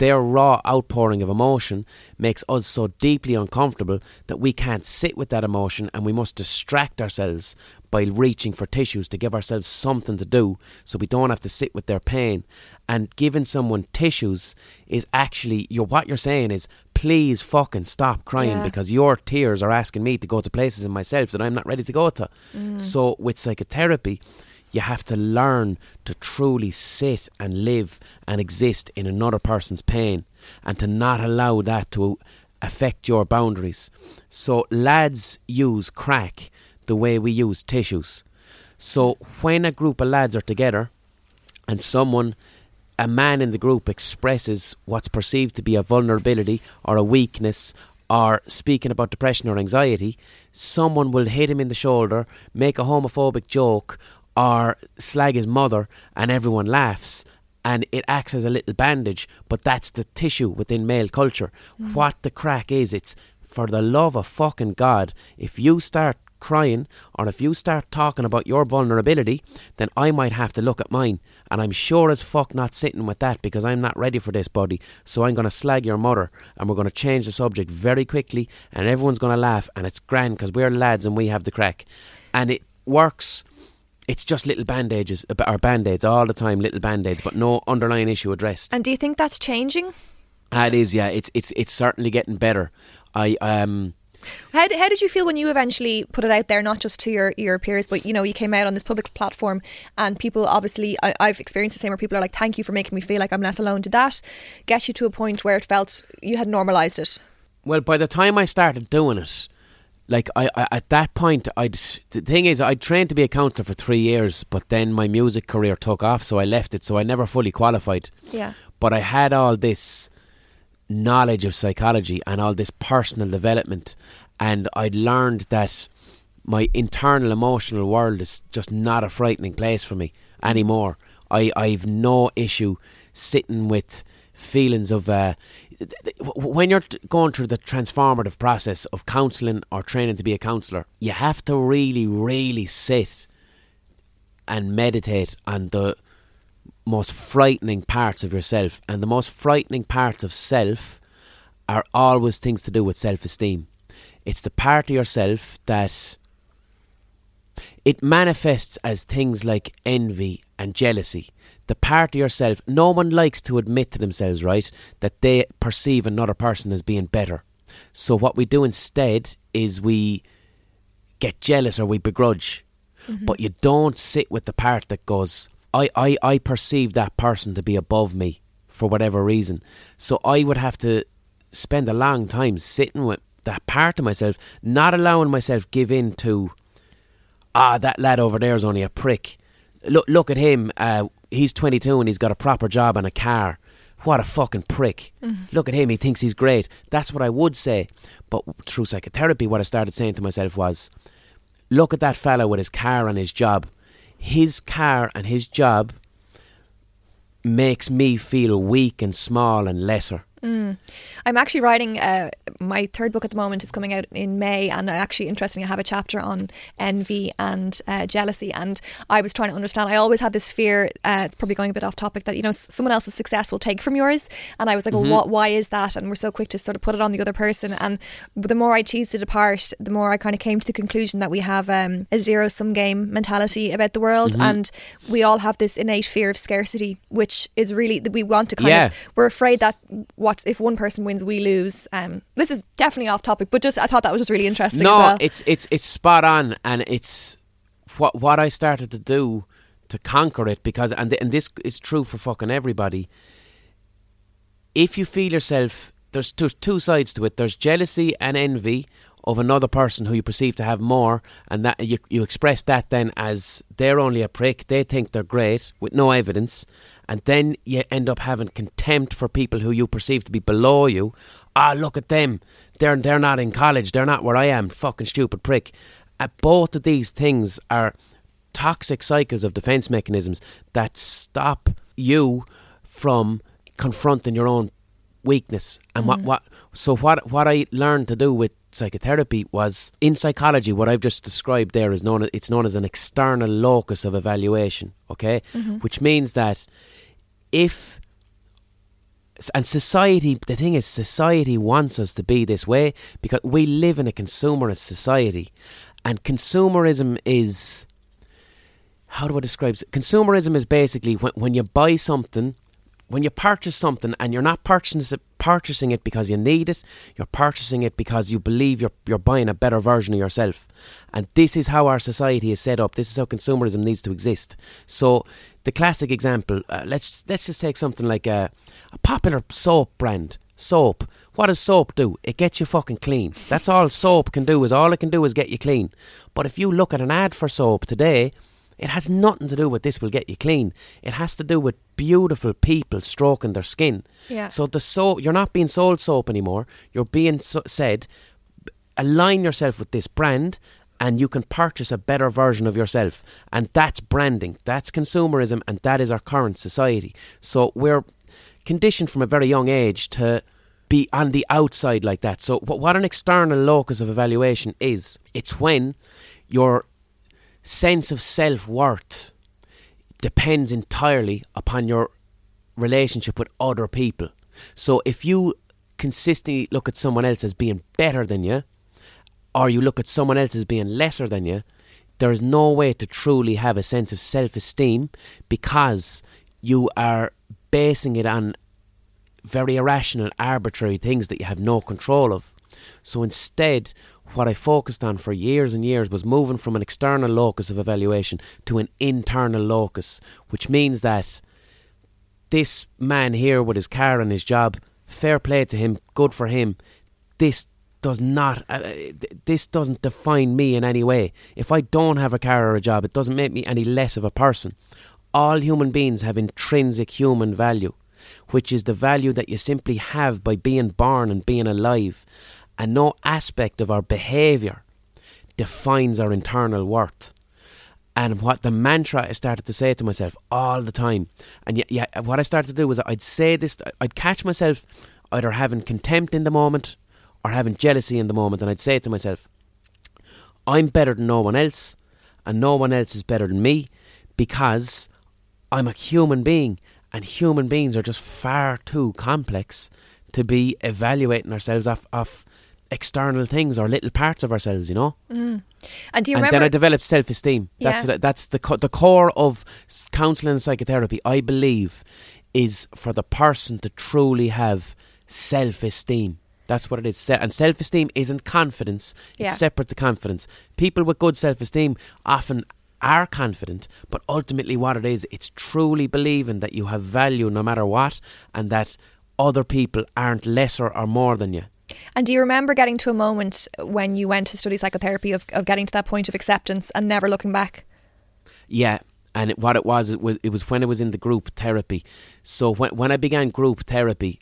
their raw outpouring of emotion makes us so deeply uncomfortable that we can't sit with that emotion, and we must distract ourselves by reaching for tissues to give ourselves something to do so we don't have to sit with their pain. And giving someone tissues is actually, you're, what you're saying is, please fucking stop crying, Yeah. because your tears are asking me to go to places in myself that I'm not ready to go to. Mm. So with psychotherapy, you have to learn to truly sit and live and exist in another person's pain, and to not allow that to affect your boundaries. So lads use crack the way we use tissues. So when a group of lads are together and someone, a man in the group, expresses what's perceived to be a vulnerability or a weakness, or speaking about depression or anxiety, someone will hit him in the shoulder, make a homophobic joke, or slag his mother, and everyone laughs, and it acts as a little bandage. But that's the tissue within male culture. Mm. What the crack is, it's, for the love of fucking God, if you start crying, or if you start talking about your vulnerability, then I might have to look at mine, and I'm sure as fuck not sitting with that, because I'm not ready for this, buddy. So I'm going to slag your mother, and we're going to change the subject very quickly, and everyone's going to laugh, and it's grand because we're lads and we have the crack. And it works. It's just little bandages, or band-aids all the time, little band-aids, but no underlying issue addressed. And do you think that's changing? Ah, it is, yeah. It's it's it's certainly getting better. I um. How, how did you feel when you eventually put it out there, not just to your, your peers, but, you know, you came out on this public platform, and people obviously, I, I've experienced the same, where people are like, thank you for making me feel like I'm less alone. Did that get you to a point where it felt you had normalised it? Well, by the time I started doing it, like I, I at that point, I'd the thing is, I trained to be a counsellor for three years, but then my music career took off, so I left it, so I never fully qualified. Yeah. But I had all this knowledge of psychology and all this personal development, and I'd learned that my internal emotional world is just not a frightening place for me anymore. I, I've no issue sitting with feelings of uh, th- th- when you're t- going through the transformative process of counselling or training to be a counsellor, you have to really really sit and meditate on the most frightening parts of yourself, and the most frightening parts of self are always things to do with self-esteem. It's the part of yourself that it manifests as things like envy and jealousy. The part of yourself, no one likes to admit to themselves, right, that they perceive another person as being better. So what we do instead is we get jealous or we begrudge. Mm-hmm. But you don't sit with the part that goes, I, I, I perceive that person to be above me for whatever reason. So I would have to spend a long time sitting with that part of myself, not allowing myself give in to, ah, that lad over there is only a prick. Look, look at him. Uh, he's twenty-two and he's got a proper job and a car. What a fucking prick. Mm-hmm. Look at him, he thinks he's great. That's what I would say. But through psychotherapy, what I started saying to myself was, look at that fella with his car and his job. His car and his job makes me feel weak and small and lesser. Mm. I'm actually writing uh, my third book at the moment is coming out in May, and I actually interestingly have a chapter on envy and uh, jealousy, and I was trying to understand. I always had this fear, uh, it's probably going a bit off topic, that, you know, someone else's success will take from yours, and I was like, mm-hmm. well, what, why is that? And we're so quick to sort of put it on the other person, and the more I teased it apart, the more I kind of came to the conclusion that we have um, a zero-sum game mentality about the world, mm-hmm. and we all have this innate fear of scarcity, which is really, that we want to kind yeah. of, we're afraid that what's if one person wins, we lose. Um, this is definitely off topic, but just I thought that was just really interesting. No, as well. it's it's it's spot on, and it's what what I started to do to conquer it, because and and this is true for fucking everybody. If you feel yourself, there's two, two sides to it. There's jealousy and envy of another person who you perceive to have more, and that you you express that then as they're only a prick, they think they're great with no evidence, and then you end up having contempt for people who you perceive to be below you. Ah, look at them, they're they're not in college, they're not where I am, fucking stupid prick. Uh, both of these things are toxic cycles of defence mechanisms that stop you from confronting your own weakness. And mm. what what so what what I learned to do with psychotherapy was, in psychology, what I've just described there is known, it's known as an external locus of evaluation, okay? Mm-hmm. Which means that if and society, the thing is, society wants us to be this way because we live in a consumerist society. And consumerism is, how do I describe it? Consumerism is basically when, when you buy something, when you purchase something and you're not purchasing it, purchasing it because you need it, you're purchasing it because you believe you're you're buying a better version of yourself. And this is how our society is set up. This is how consumerism needs to exist. So the classic example, uh, let's let's just take something like a, a popular soap brand. Soap. What does soap do? It gets you fucking clean. That's all soap can do. Is all it can do is get you clean. But if you look at an ad for soap today, it has nothing to do with this will get you clean. It has to do with beautiful people stroking their skin. Yeah. So the soap, you're not being sold soap anymore. You're being so- said, align yourself with this brand and you can purchase a better version of yourself. And that's branding. That's consumerism, and that is our current society. So we're conditioned from a very young age to be on the outside like that. So what an external locus of evaluation is, it's when you're sense of self-worth depends entirely upon your relationship with other people. So if you consistently look at someone else as being better than you, or you look at someone else as being lesser than you, there is no way to truly have a sense of self-esteem because you are basing it on very irrational, arbitrary things that you have no control of. So instead, what I focused on for years and years was moving from an external locus of evaluation to an internal locus, which means that this man here with his car and his job, fair play to him, good for him. This does not, uh, this doesn't define me in any way. If I don't have a car or a job, it doesn't make me any less of a person. All human beings have intrinsic human value, which is the value that you simply have by being born and being alive. And no aspect of our behaviour defines our internal worth. And what the mantra I started to say to myself all the time, and yeah, yeah, what I started to do was I'd say this, I'd catch myself either having contempt in the moment or having jealousy in the moment, and I'd say to myself, I'm better than no one else, and no one else is better than me, because I'm a human being, and human beings are just far too complex to be evaluating ourselves off, off external things or little parts of ourselves, you know. Mm. And do you and remember? then I developed self-esteem. That's Yeah. that's the co- the core of counselling and psychotherapy, I believe, is for the person to truly have self-esteem. That's what it is. Se- And self-esteem isn't confidence. Yeah. It's separate to confidence. People with good self-esteem often are confident, but ultimately what it is, it's truly believing that you have value no matter what, and that other people aren't lesser or more than you. And do you remember getting to a moment when you went to study psychotherapy of, of getting to that point of acceptance and never looking back? Yeah, and it, what it was, it was it was when I was in the group therapy. So when when I began group therapy,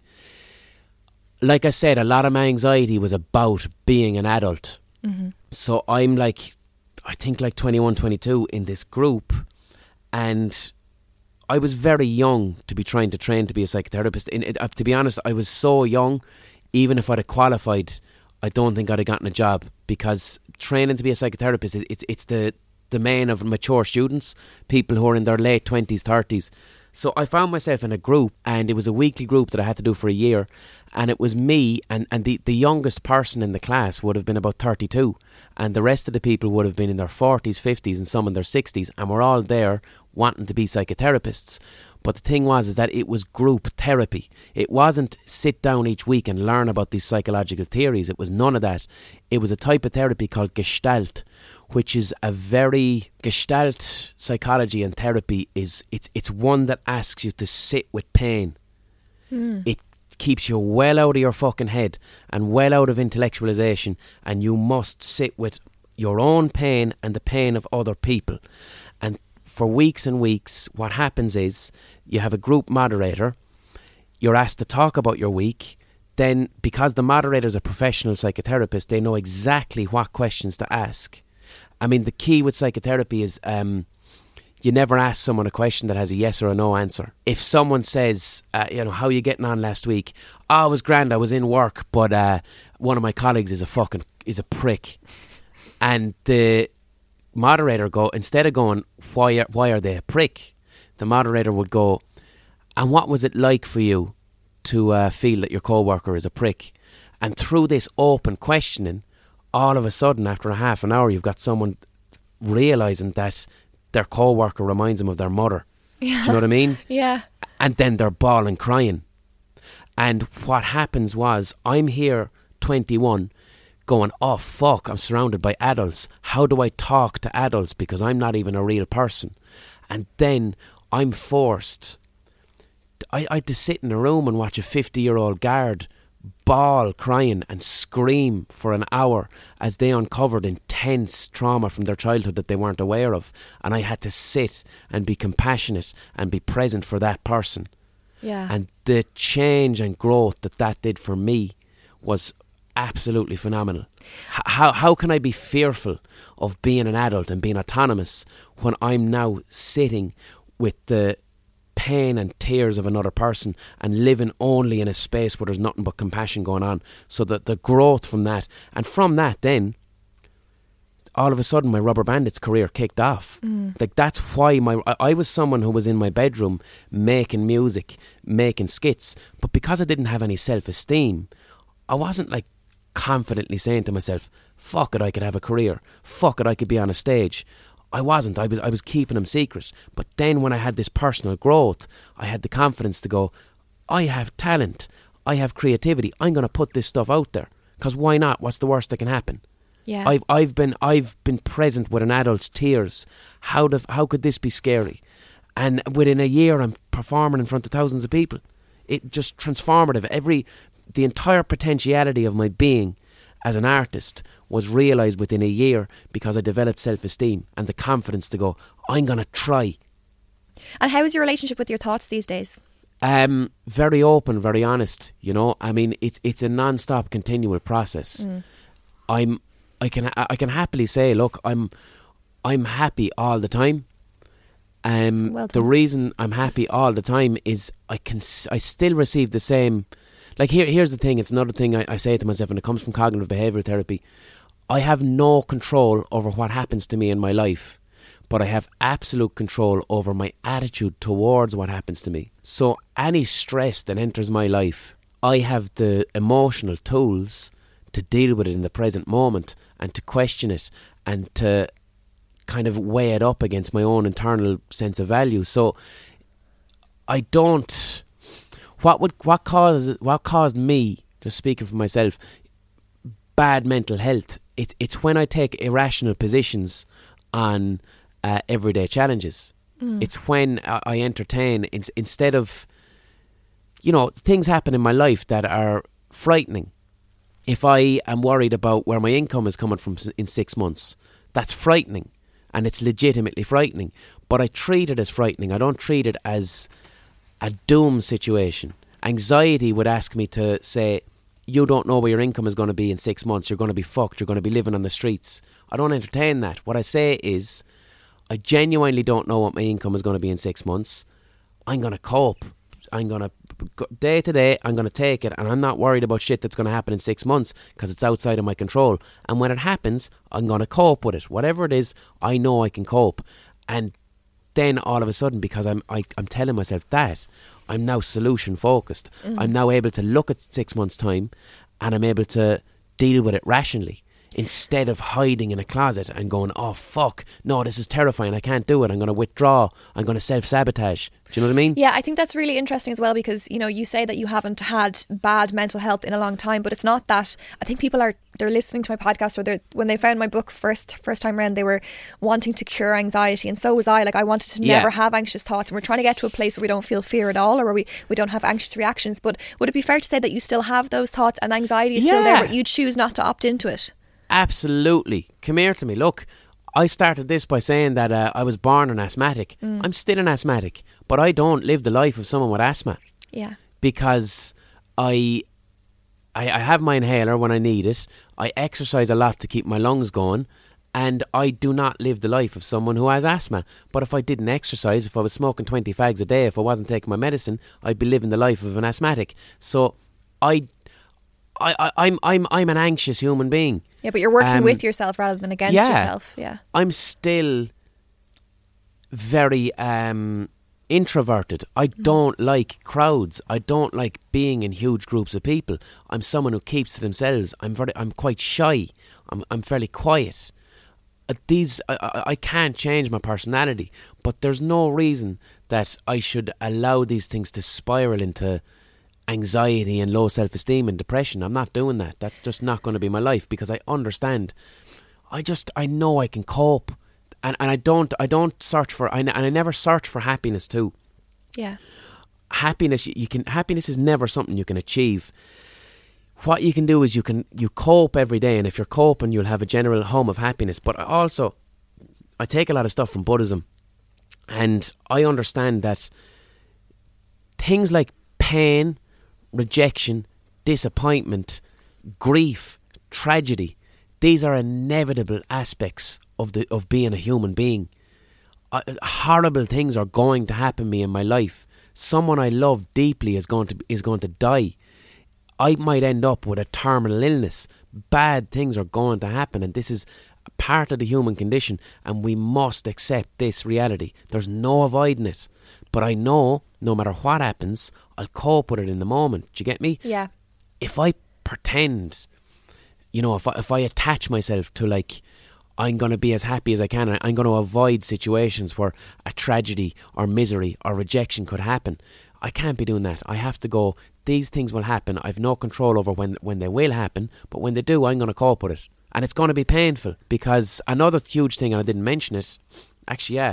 like I said, a lot of my anxiety was about being an adult. Mm-hmm. So I'm like, I think like twenty-one, twenty-two in this group, and I was very young to be trying to train to be a psychotherapist. In, it, uh, to be honest, I was so young. Even if I'd have qualified, I don't think I'd have gotten a job, because training to be a psychotherapist is it's it's the domain of mature students, people who are in their late twenties, thirties. So I found myself in a group, and it was a weekly group that I had to do for a year, and it was me and, and the, the youngest person in the class would have been about thirty-two, and the rest of the people would have been in their forties, fifties and some in their sixties, and we're all there wanting to be psychotherapists. But the thing was is that it was group therapy. It wasn't sit down each week and learn about these psychological theories. It was none of that. It was a type of therapy called Gestalt, which is a very Gestalt psychology and therapy is it's it's one that asks you to sit with pain. Mm. It keeps you well out of your fucking head and well out of intellectualization, and you must sit with your own pain and the pain of other people. And for weeks and weeks, what happens is you have a group moderator, you're asked to talk about your week. Then, because the moderator's a professional psychotherapist, they know exactly what questions to ask. I mean, the key with psychotherapy is um, you never ask someone a question that has a yes or a no answer. If someone says, uh, you know, how are you getting on last week? Oh, I was grand, I was in work, but uh, one of my colleagues is a fucking, is a prick. And the moderator go, instead of going, why are, why are they a prick? The moderator would go, and what was it like for you to uh, feel that your co-worker is a prick. And through this open questioning, all of a sudden, after a half an hour, you've got someone realising that their co-worker reminds them of their mother. Yeah. Do you know what I mean? Yeah. And then they're bawling, crying. And what happens was, I'm here, twenty-one, going, oh fuck, I'm surrounded by adults. How do I talk to adults? Because I'm not even a real person. And then I'm forced. I, I had to sit in a room and watch a fifty-year-old guard bawl, crying and scream for an hour as they uncovered intense trauma from their childhood that they weren't aware of. And I had to sit and be compassionate and be present for that person. Yeah. And the change and growth that that did for me was absolutely phenomenal. H- how how can I be fearful of being an adult and being autonomous when I'm now sitting with the pain and tears of another person and living only in a space where there's nothing but compassion going on? So that the growth from that, and from that then all of a sudden my Rubber Bandits career kicked off. Mm. Like that's why my I, I was someone who was in my bedroom making music, making skits, but because I didn't have any self-esteem, I wasn't like confidently saying to myself, fuck it, I could have a career, fuck it, I could be on a stage. I wasn't. I was I was keeping them secret. But then when I had this personal growth, I had the confidence to go, I have talent, I have creativity, I'm going to put this stuff out there. Because why not? What's the worst that can happen? Yeah. I've I've been I've been present with an adult's tears. How the, how could this be scary? And within a year, I'm performing in front of thousands of people. It just transformative. Every the entire potentiality of my being as an artist was realised within a year because I developed self-esteem and the confidence to go, I'm going to try. And how is your relationship with your thoughts these days? Um, very open, very honest. You know, I mean, it's it's a non-stop, continual process. Mm. I'm, I can I can happily say, look, I'm I'm happy all the time. Um, well the reason I'm happy all the time is I can I still receive the same. Like here, here's the thing. It's another thing I, I say to myself, and it comes from cognitive behavioural therapy. I have no control over what happens to me in my life, but I have absolute control over my attitude towards what happens to me. So any stress that enters my life, I have the emotional tools to deal with it in the present moment and to question it and to kind of weigh it up against my own internal sense of value. So I don't... What would what caused what caused me, just speaking for myself, bad mental health? It's it's when I take irrational positions on uh, everyday challenges. Mm. It's when I, I entertain in, instead of, you know, things happen in my life that are frightening. If I am worried about where my income is coming from in six months, that's frightening, and it's legitimately frightening. But I treat it as frightening. I don't treat it as a doom situation. Anxiety would ask me to say, you don't know where your income is going to be in six months. You're going to be fucked. You're going to be living on the streets. I don't entertain that. What I say is, I genuinely don't know what my income is going to be in six months. I'm going to cope. I'm going to, day to day, I'm going to take it. And I'm not worried about shit that's going to happen in six months because it's outside of my control. And when it happens, I'm going to cope with it. Whatever it is, I know I can cope. And then all of a sudden, because I'm I, I'm telling myself that, I'm now solution focused. Mm. I'm now able to look at six months' time and I'm able to deal with it rationally instead of hiding in a closet and going, oh fuck, no, this is terrifying, I can't do it, I'm going to withdraw, I'm going to self-sabotage. Do you know what I mean? Yeah, I think that's really interesting as well, because, you know, you say that you haven't had bad mental health in a long time, but it's not that. I think people are, they're listening to my podcast, or they're, when they found my book first first time around, they were wanting to cure anxiety, and so was I. Like, I wanted to never yeah. have anxious thoughts, and we're trying to get to a place where we don't feel fear at all, or where we, we don't have anxious reactions. But would it be fair to say that you still have those thoughts and anxiety is yeah. still there, but you choose not to opt into it? Absolutely. Come here to me. Look, I started this by saying that uh, I was born an asthmatic. Mm. I'm still an asthmatic, but I don't live the life of someone with asthma. Yeah. Because I, I, I have my inhaler when I need it. I exercise a lot to keep my lungs going, and I do not live the life of someone who has asthma. But if I didn't exercise, if I was smoking twenty fags a day, if I wasn't taking my medicine, I'd be living the life of an asthmatic. So I, I, I I'm I'm I'm an anxious human being. Yeah, but you're working um, with yourself rather than against yeah, yourself. Yeah, I'm still very um, introverted. I don't like crowds. I don't like being in huge groups of people. I'm someone who keeps to themselves. I'm very, I'm quite shy. I'm, I'm fairly quiet. Uh, these, I, I, I can't change my personality, but there's no reason that I should allow these things to spiral into anxiety and low self-esteem and depression. I'm not doing that. That's just not going to be my life, because I understand. I just, I know I can cope. And and I don't I don't search for I, and I never search for happiness too. Yeah. Happiness you, you can happiness is never something you can achieve. What you can do is you can you cope every day, and if you're coping, you'll have a general hum of happiness. But I also I take a lot of stuff from Buddhism, and I understand that things like pain, rejection, disappointment, grief, tragedy, these are inevitable aspects of the of being a human being. Uh, horrible things are going to happen to me in my life. Someone I love deeply is going to is going to die. I might end up with a terminal illness. Bad things are going to happen, and this is a part of the human condition, and we must accept this reality. There's no avoiding it. But I know, no matter what happens, I'll cope with it in the moment. Do you get me? Yeah. If I pretend, you know, if I, if I attach myself to, like, I'm going to be as happy as I can, I'm going to avoid situations where a tragedy or misery or rejection could happen, I can't be doing that. I have to go, these things will happen. I've no control over when when they will happen, but when they do, I'm going to cope with it. And it's going to be painful, because another huge thing, and I didn't mention it, actually, yeah,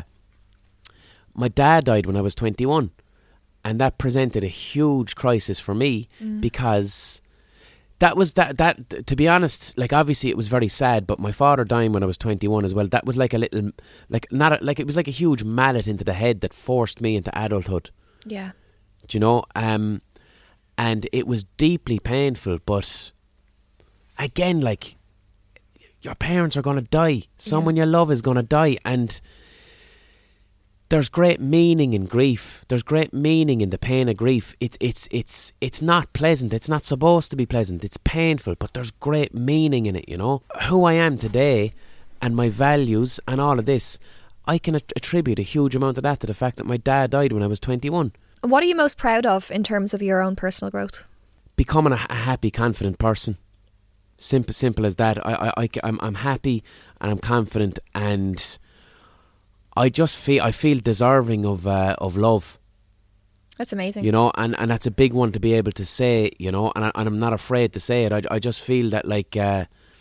my dad died when I was twenty-one, and that presented a huge crisis for me, mm. because that was that that to be honest, like, obviously it was very sad, but my father dying when I was twenty-one as well, that was like a little, like, not a, like it was like a huge mallet into the head that forced me into adulthood. Yeah. Do you know? Um, and it was deeply painful, but again, like, your parents are going to die. Someone yeah. you love is going to die, and there's great meaning in grief. There's great meaning in the pain of grief. It's it's it's it's not pleasant. It's not supposed to be pleasant. It's painful, but there's great meaning in it, you know? Who I am today and my values and all of this, I can att- attribute a huge amount of that to the fact that my dad died when I was twenty-one. What are you most proud of in terms of your own personal growth? Becoming a, a happy, confident person. Simple, simple as that. I, I, I, I'm, I'm happy and I'm confident, and I just feel I feel deserving of uh, of love. That's amazing. You know, and, and that's a big one to be able to say, you know, and, I, and I'm not afraid to say it. I, I just feel that, like, uh,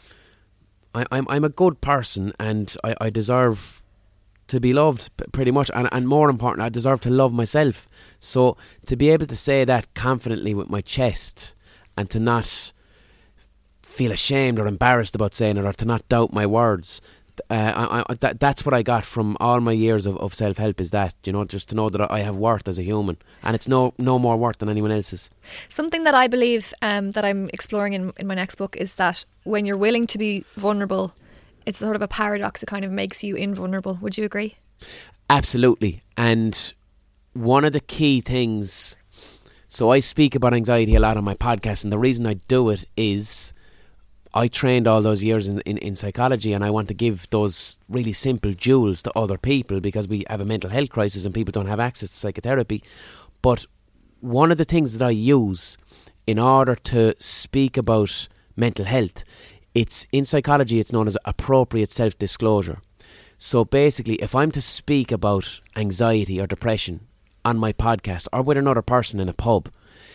I, I'm I'm a good person, and I, I deserve to be loved, pretty much, and, and more important, I deserve to love myself. So to be able to say that confidently with my chest, and to not feel ashamed or embarrassed about saying it, or to not doubt my words, uh, I, I, that, that's what I got from all my years of, of self-help, is that, you know, just to know that I have worth as a human, and it's no no more worth than anyone else's. Something that I believe um, that I'm exploring in, in my next book is that when you're willing to be vulnerable, it's sort of a paradox. It kind of makes you invulnerable. Would you agree? Absolutely. And one of the key things, so I speak about anxiety a lot on my podcast, and the reason I do it is I trained all those years in, in, in psychology, and I want to give those really simple jewels to other people, because we have a mental health crisis and people don't have access to psychotherapy. But one of the things that I use in order to speak about mental health, it's in psychology, it's known as appropriate self-disclosure. So basically, if I'm to speak about anxiety or depression on my podcast or with another person in a pub,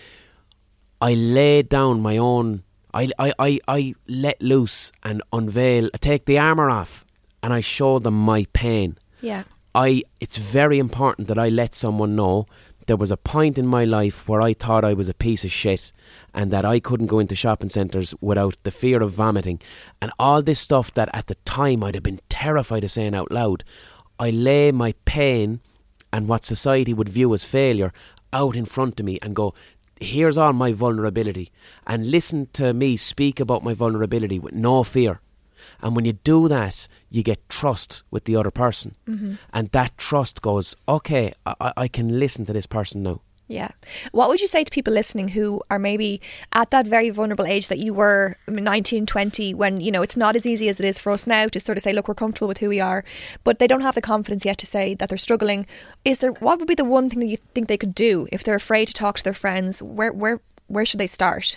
I lay down my own, I, I, I, I let loose and unveil, I take the armour off, and I show them my pain. Yeah. I. It's very important that I let someone know there was a point in my life where I thought I was a piece of shit, and that I couldn't go into shopping centres without the fear of vomiting, and all this stuff that at the time I'd have been terrified of saying out loud. I lay my pain and what society would view as failure out in front of me and go, here's all my vulnerability, and listen to me speak about my vulnerability with no fear. And when you do that, you get trust with the other person. Mm-hmm. And that trust goes, okay, I, I can listen to this person now. Yeah. What would you say to people listening who are maybe at that very vulnerable age that you were, I mean, nineteen, twenty, when, you know, it's not as easy as it is for us now to sort of say, look, we're comfortable with who we are, but they don't have the confidence yet to say that they're struggling. Is there, what would be the one thing that you think they could do if they're afraid to talk to their friends? Where, where, where should they start?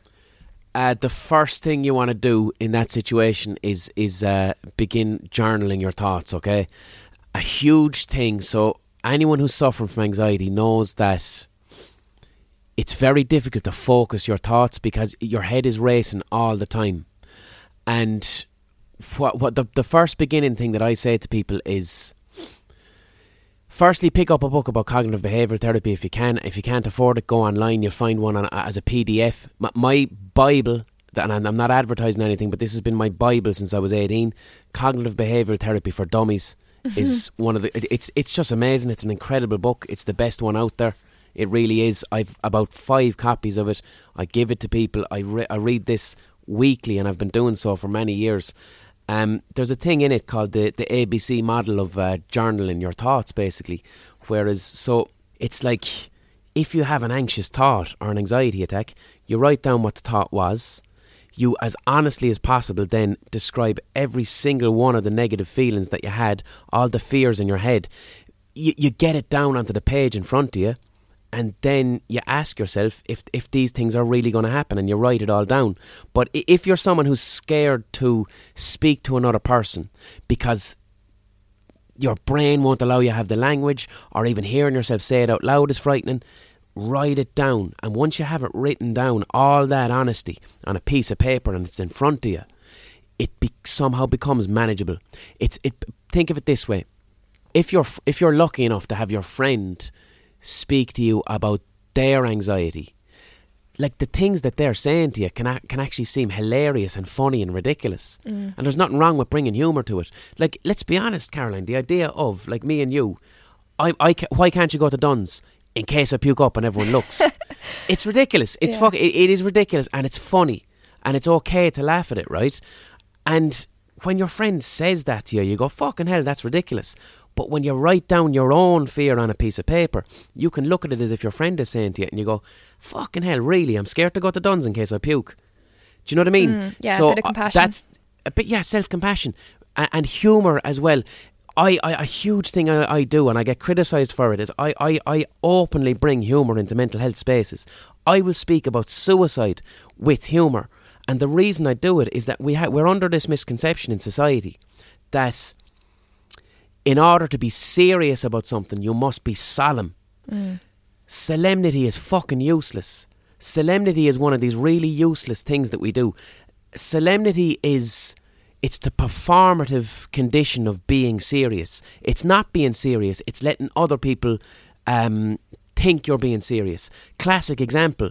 Uh, the first thing you want to do in that situation is is uh, begin journaling your thoughts, okay? A huge thing. So anyone who's suffering from anxiety knows that it's very difficult to focus your thoughts because your head is racing all the time. And what what the, the first beginning thing that I say to people is, firstly, pick up a book about cognitive behavioural therapy if you can. If you can't afford it, go online. You'll find one on, as a P D F. My, my Bible, and I'm not advertising anything, but this has been my Bible since I was eighteen. Cognitive Behavioural Therapy for Dummies is one of the. It's it's just amazing. It's an incredible book. It's the best one out there. It really is. I've about five copies of it. I give it to people. I re- I read this weekly, and I've been doing so for many years. Um, there's a thing in it called the, the A B C model of uh, journaling your thoughts, basically. Whereas, so it's like if you have an anxious thought or an anxiety attack, you write down what the thought was. You, as honestly as possible, then describe every single one of the negative feelings that you had, all the fears in your head. You, you get it down onto the page in front of you, and then you ask yourself if if these things are really going to happen, and you write it all down. But if you're someone who's scared to speak to another person because your brain won't allow you to have the language, or even hearing yourself say it out loud is frightening, write it down. And once you have it written down, all that honesty on a piece of paper, and it's in front of you, it be- somehow becomes manageable. It's it. Think of it this way: if you're if you're lucky enough to have your friend speak to you about their anxiety, like the things that they're saying to you can a- can actually seem hilarious and funny and ridiculous. Mm. And there's nothing wrong with bringing humour to it. Like, let's be honest, Caroline, the idea of, like, me and you, I, I ca- why can't you go to Dunn's in case I puke up and everyone looks? It's ridiculous. It's yeah. fuck. It, it is ridiculous, and it's funny, and it's okay to laugh at it, right? And when your friend says that to you, you go, fucking hell, that's ridiculous. But when you write down your own fear on a piece of paper, you can look at it as if your friend is saying to you, and you go, fucking hell, really? I'm scared to go to Dunn's in case I puke. Do you know what I mean? Mm, yeah, so a bit of compassion. Uh, that's a bit, yeah, self-compassion. And, and humour as well. I, I a huge thing I, I do, and I get criticised for it, is I, I, I openly bring humour into mental health spaces. I will speak about suicide with humour. And the reason I do it is that we ha- we're under this misconception in society that in order to be serious about something, you must be solemn. Mm. Solemnity is fucking useless. Solemnity is one of these really useless things that we do. Solemnity is, it's the performative condition of being serious. It's not being serious, it's letting other people um, think you're being serious. Classic example,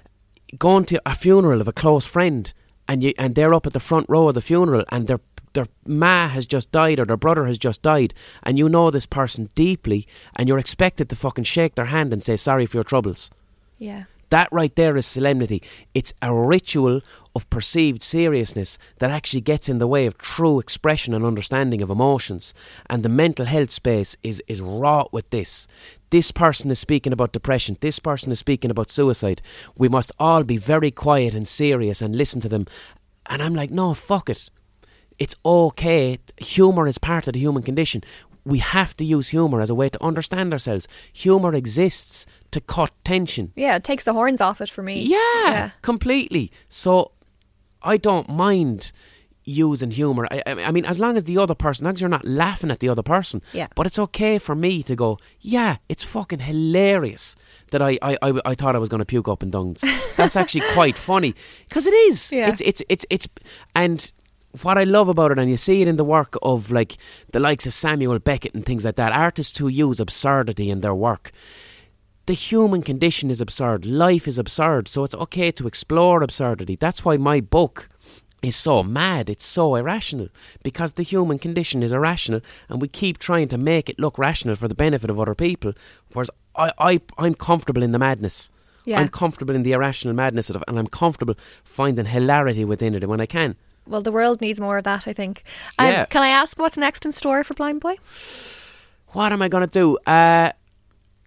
going to a funeral of a close friend, and you and they're up at the front row of the funeral, and their their ma has just died, or their brother has just died, and you know this person deeply, and you're expected to fucking shake their hand and say sorry for your troubles. Yeah. That right there is solemnity. It's a ritual of perceived seriousness that actually gets in the way of true expression and understanding of emotions. And the mental health space is, is wrought with this. This person is speaking about depression. This person is speaking about suicide. We must all be very quiet and serious and listen to them. And I'm like, no, fuck it. It's okay. Humour is part of the human condition. We have to use humour as a way to understand ourselves. Humour exists to cut tension. Yeah, it takes the horns off it for me. Yeah, yeah. completely. So I don't mind using humour. I, I mean, as long as the other person, as long as you're not laughing at the other person. Yeah. But it's okay for me to go, yeah, it's fucking hilarious that I, I, I, I thought I was going to puke up in Dunn's. That's actually quite funny. Because it is. Yeah. It's, it's, it's, it's, and what I love about it, and you see it in the work of like the likes of Samuel Beckett and things like that, artists who use absurdity in their work. The human condition is absurd. Life is absurd. So it's okay to explore absurdity. That's why my book is so mad. It's so irrational. Because the human condition is irrational, and we keep trying to make it look rational for the benefit of other people. Whereas I, I, I'm comfortable in the madness. Yeah. I'm comfortable in the irrational madness of it, and I'm comfortable finding hilarity within it when I can. Well, the world needs more of that, I think. Um, yeah. Can I ask what's next in store for Blind Boy? What am I going to do? Uh,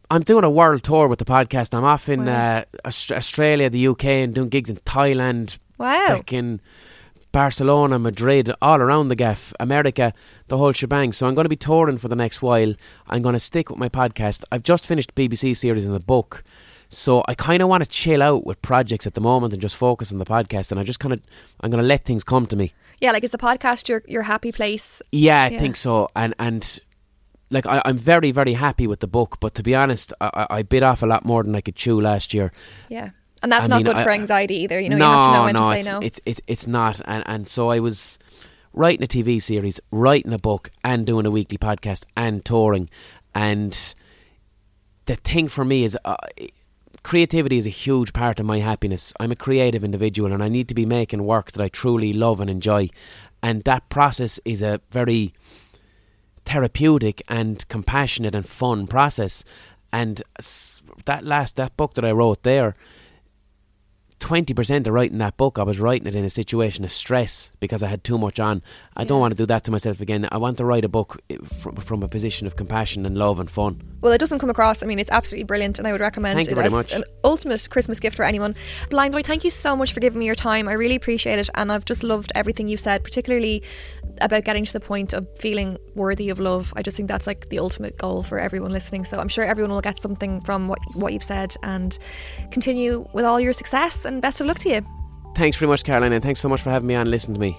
I'm doing a world tour with the podcast. I'm off in Wow. uh, Aust- Australia, the U K, and doing gigs in Thailand, Wow. fucking Barcelona, Madrid, all around the gaff, America, the whole shebang. So I'm going to be touring for the next while. I'm going to stick with my podcast. I've just finished B B C series in the book, so I kind of want to chill out with projects at the moment and just focus on the podcast. And I just kind of, I'm going to let things come to me. Yeah, like is the podcast your your happy place? Yeah, I Yeah. think so. And and like I, I'm very very happy with the book. But to be honest, I, I I bit off a lot more than I could chew last year. Yeah. And that's I not mean, good I- for anxiety either. You know, no, you have to know when no, to say it's, no. It's it's it's not. And and so I was writing a T V series, writing a book, and doing a weekly podcast and touring. And the thing for me is, uh, creativity is a huge part of my happiness. I'm a creative individual, and I need to be making work that I truly love and enjoy. And that process is a very therapeutic and compassionate and fun process. And s- that last that book that I wrote there, twenty percent of writing that book, I was writing it in a situation of stress because I had too much on. I don't want to do that to myself again. I want to write a book from, from a position of compassion and love and fun. Well, it doesn't come across. I mean, it's absolutely brilliant, and I would recommend Thank you it very as much. an ultimate Christmas gift for anyone. Blind Boy, thank you so much for giving me your time. I really appreciate it, and I've just loved everything you've said, particularly about getting to the point of feeling worthy of love. I just think that's like the ultimate goal for everyone listening. So I'm sure everyone will get something from what what you've said, and continue with all your success, and best of luck to you. Thanks very much, Caroline, and thanks so much for having me on and listening to me.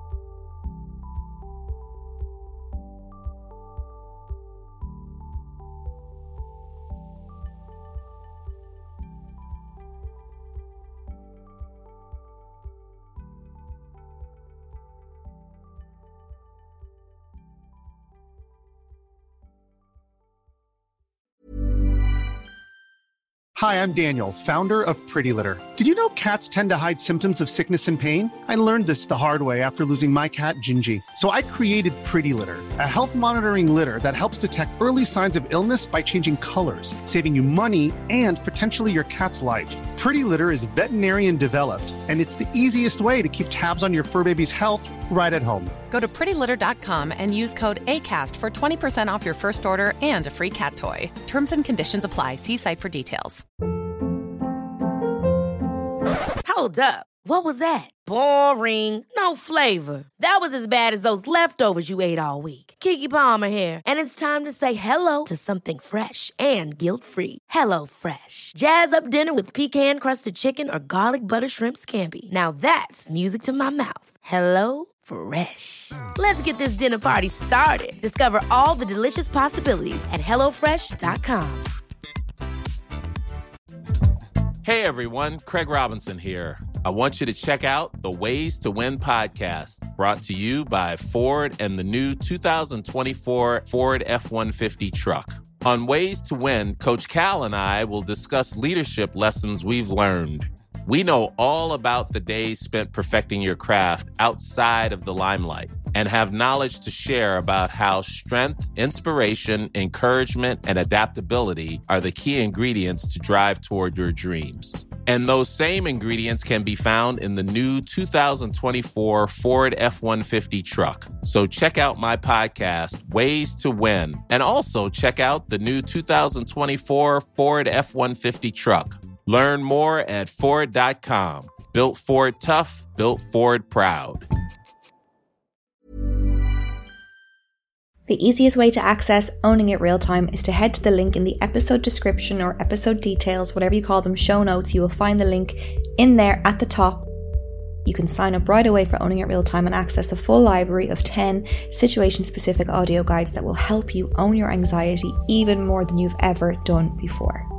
Hi, I'm Daniel, founder of Pretty Litter. Did you know cats tend to hide symptoms of sickness and pain? I learned this the hard way after losing my cat, Gingy. So I created Pretty Litter, a health monitoring litter that helps detect early signs of illness by changing colors, saving you money and potentially your cat's life. Pretty Litter is veterinarian developed, and it's the easiest way to keep tabs on your fur baby's health right at home. Go to pretty litter dot com and use code ACAST for twenty percent off your first order and a free cat toy. Terms and conditions apply. See site for details. Hold up. What was that? Boring. No flavor. That was as bad as those leftovers you ate all week. Keke Palmer here, and it's time to say hello to something fresh and guilt-free. Hello Fresh. Jazz up dinner with pecan-crusted chicken or garlic butter shrimp scampi. Now that's music to my mouth. Hello Fresh. Let's get this dinner party started. Discover all the delicious possibilities at hello fresh dot com. Hey everyone, Craig Robinson here. I want you to check out the Ways to Win podcast, brought to you by Ford and the new two thousand twenty-four Ford F one fifty truck. On Ways to Win, Coach Cal and I will discuss leadership lessons we've learned. We know all about the days spent perfecting your craft outside of the limelight and have knowledge to share about how strength, inspiration, encouragement, and adaptability are the key ingredients to drive toward your dreams. And those same ingredients can be found in the new two thousand twenty-four Ford F one fifty truck. So check out my podcast, Ways to Win, and also check out the new two thousand twenty-four Ford F one fifty truck. Learn more at Ford dot com. Built Ford tough, built Ford proud. The easiest way to access Owning It Real Time is to head to the link in the episode description or episode details, whatever you call them, show notes. You will find the link in there at the top. You can sign up right away for Owning It Real Time and access the full library of ten situation-specific audio guides that will help you own your anxiety even more than you've ever done before.